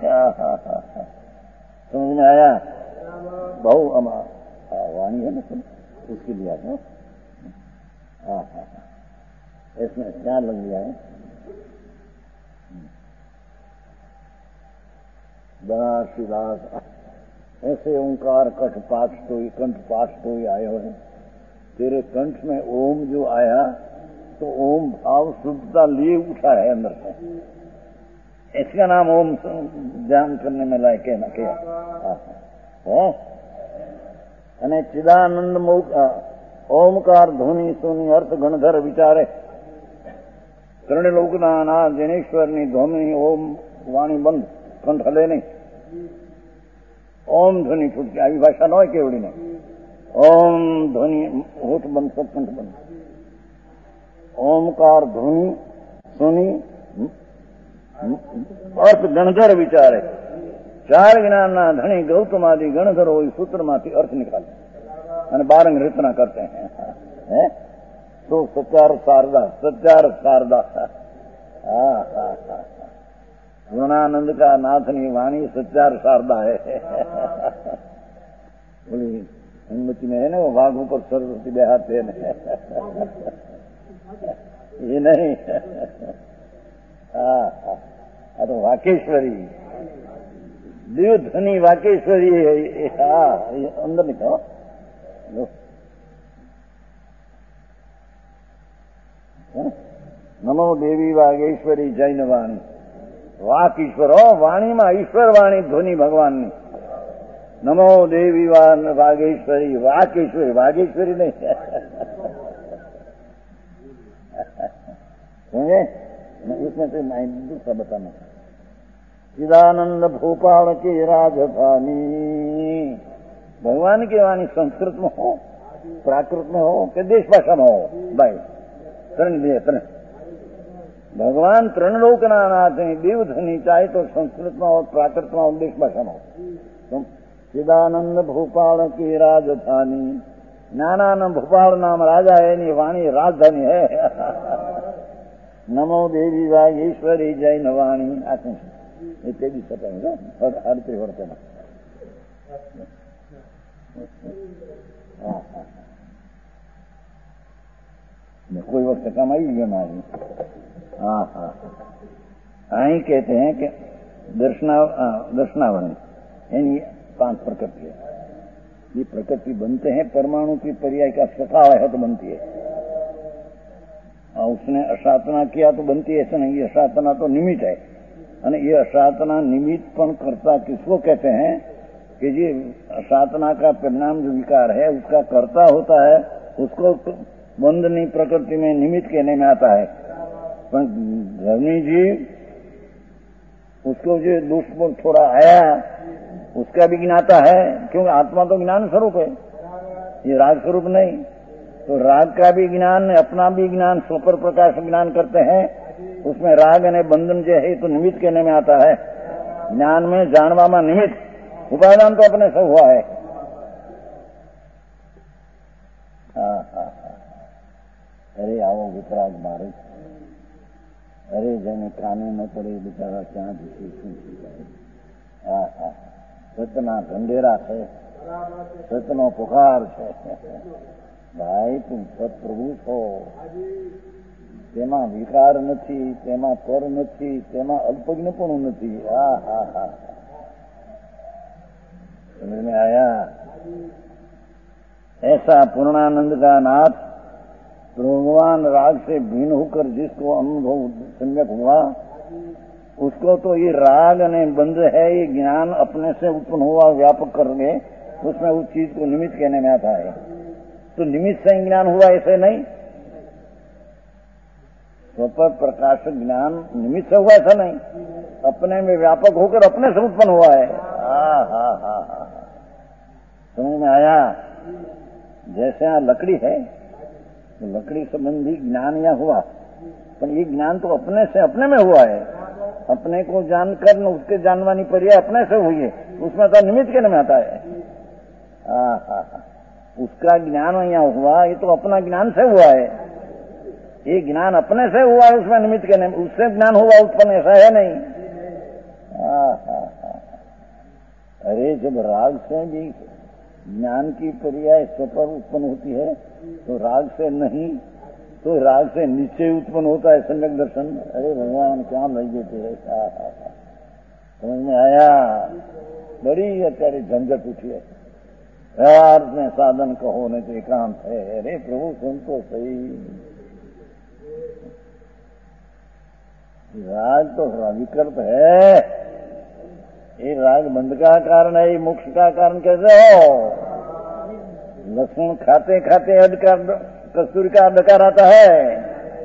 समझ में आया? बहु वाणी है ना उसके लिए है। इसमें क्या लग गया है? बनारसीदास ऐसे ओंकार कंठ पाठ तो ही आए हुए। तेरे कंठ में ओम जो आया तो ओम भाव शुद्धता लिए उठा है अंदर से, इसका नाम ओम ध्यान करने में लायक है ना क्या? અને चिदानंद ओमकार ध्वनि सुनी अर्थ गणधर विचारे ત્રણેય લોકના જનેશ્વરની ધ્વનિ ઓમ વાણી બંધ, કંઠ હલે નહીં, ઓમ ધ્વનિ છૂટકે આવી ભાષા ન હોય કેવડી નહીં। ઓમ ધ્વનિ હોઠ બંધ, सब कंठ बंद। ओमकार ध्वनि सुनी अर्थ गणधर विचारे, 4 જ્ઞાનના ધણી ગૌતમ આદि ગણધરો સૂત્રમાંથી अर्थ निकाले અને બારંગ રચના करते हैं। तो सच्चार शारदा। पूर्णानंद का नाथनी वाणी सच्चार शारदा है। बोली हिम्मती में है ना वो भाग ऊपर सरस्वती बेहाते हैं ये नहीं। तो वाकेश्वरी देवधनी वाकेश्वरी है। हाँ, अंदर निकालो। नमो देवी वागेश्वरी जैन वाणी। वाक ईश्वर हो, वाणी में ईश्वर वाणी ध्वनि भगवान ने। नमो देवी वागेश्वरी वाकेश्वरी, वागेश्वरी नहीं समझे? इसमें तो दूसरा बताना। चिदानंद भोपाल की राजधानी। भगवान की वाणी संस्कृत में हो, प्राकृत में हो कि देश भाषा में हो, भाई त्रण भगवान त्रण लोक नाथ है। देवधनी चाहे तो संस्कृत में हो, प्राकृत में हो, देश भाषा में हो। चिदानंद भोपाल की राजधानी। ज्ञानानंद भोपाल नाम राजा है, वाणी राजधानी है। नमो देवी वागेश्वरी जैन वाणी। आखिर ये भी सताएंगे हर त्रिवर्तन। कोई वक्त कमाई है हमारी। हाँ हाँ, आई कहते हैं कि दर्शनावरण यानी 5 प्रकृति है। ये प्रकृति बनते हैं परमाणु की पर्याय का स्वभाव है तो बनती है। उसने असाधना किया तो बनती है, ऐसा नहीं। ये असाधना तो निमित्त है। અને ये असाधना निमित्त पण कर्ता किसको कहते हैं कि ये असाधना का परिणाम जो विकार है उसका कर्ता होता है, उसको बंधनी प्रकृति में निमित्त कहने में आता है। पर धरनी जी उसको जो दुष्ट थोड़ा आया उसका भी ज्ञाता है, क्योंकि आत्मा तो ज्ञान स्वरूप है, ये राग स्वरूप नहीं। तो राग का भी ज्ञान, अपना भी ज्ञान, स्वपर प्रकाश ज्ञान करते हैं। उसमें राग ने बंधन जो है तो निमित्त कहने में आता है। ज्ञान में जानवा में निमित्त, उपादान तो अपने से हुआ है। अरे आओ वितराग मारे, अरे जने काने न पड़े बेचारा क्या सतना ढंढेरा है, सतनो पुकार है। भाई तुम सत्प्रभु છો, તેમાં વિકાર નથી, તેમાં પર નથી, તેમાં અલ્પજ્ઞપણું નથી। समझ में आया? ऐसा पूर्णानंद का नाथ भगवान राग से भिन्न होकर जिसको अनुभव सम्यक हुआ, उसको तो ये राग ने बंध है, ये ज्ञान अपने से उत्पन्न हुआ व्यापक करके, उसमें उस चीज को निमित्त कहने में आता है। तो निमित्त से ज्ञान हुआ ऐसे नहीं। स्वपर प्रकाश ज्ञान निमित्त से हुआ ऐसा नहीं, अपने में व्यापक होकर अपने से उत्पन्न हुआ है। समझ में आया? जैसे यहाँ लकड़ी है तो लकड़ी संबंधी ज्ञान यहाँ हुआ, पर ये ज्ञान तो अपने से अपने में हुआ है। अपने को जानकर उसके जानवानी पर्याय अपने से हुई है, उसमें तो निमित्त कहने में आता है। उसका ज्ञान यहाँ हुआ, ये तो अपना ज्ञान से हुआ है। ये ज्ञान अपने से हुआ है, उसमें निमित्त कहने में, उससे ज्ञान हुआ उत्पन्न, ऐसा है नहीं। अरे जब राग से भी ज्ञान की पर्याय स्वपर उत्पन्न होती है तो राग से नहीं, तो राग से नीचे उत्पन्न होता है सम्यक दर्शन। अरे भगवान क्या लग देते है। समझ में आया? बड़ी अत्यारे झंझट उठी है यार में साधन कहो नहीं तो एकांत है। अरे प्रभु सुन तो सही, राग तो विकल्प है, ये राग बंध का कारण है, ये मोक्ष का कारण कैसे हो? लहसुन खाते खाते अधकार कस्तूरी का डकार आता है।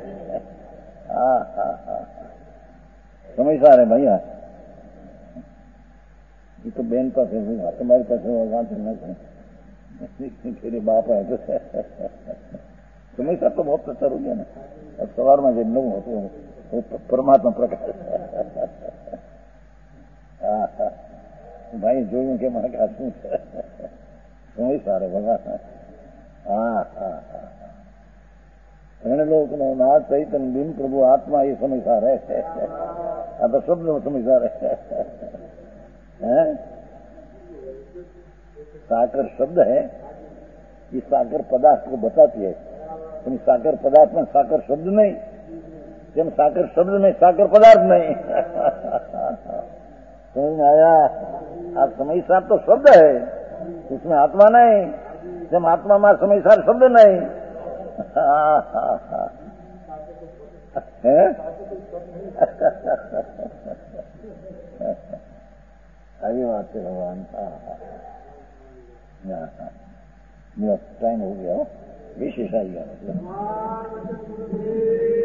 समझ सारे भैया, ये तो बेन पास होगा, तुम्हारे पास होगा तेरे बाप है तो तुम्हें सब तो बहुत प्रचार हो गया ना। अब सवार में जब लोग होते हो वो परमात्मा प्रकाश भाई जो के मन का समझ सारे भगवान। लोग नाथ चैतन्य बिन प्रभु आत्मा ये समझ सारे तो शब्द समझ सारे साकर शब्द है, ये साकर पदार्थ को बताती है, लेकिन साकर पदार्थ में साकर शब्द नहीं, जब साकर शब्द में साकर पदार्थ नहीं। समझ में आया? आप समय सार तो शब्द है, उसमें आत्मा नहीं। जब आत्मा में समय सार शब्द नहीं है। आई बात है भगवान। टाइम हो गया, विशेष आई गया मतलब।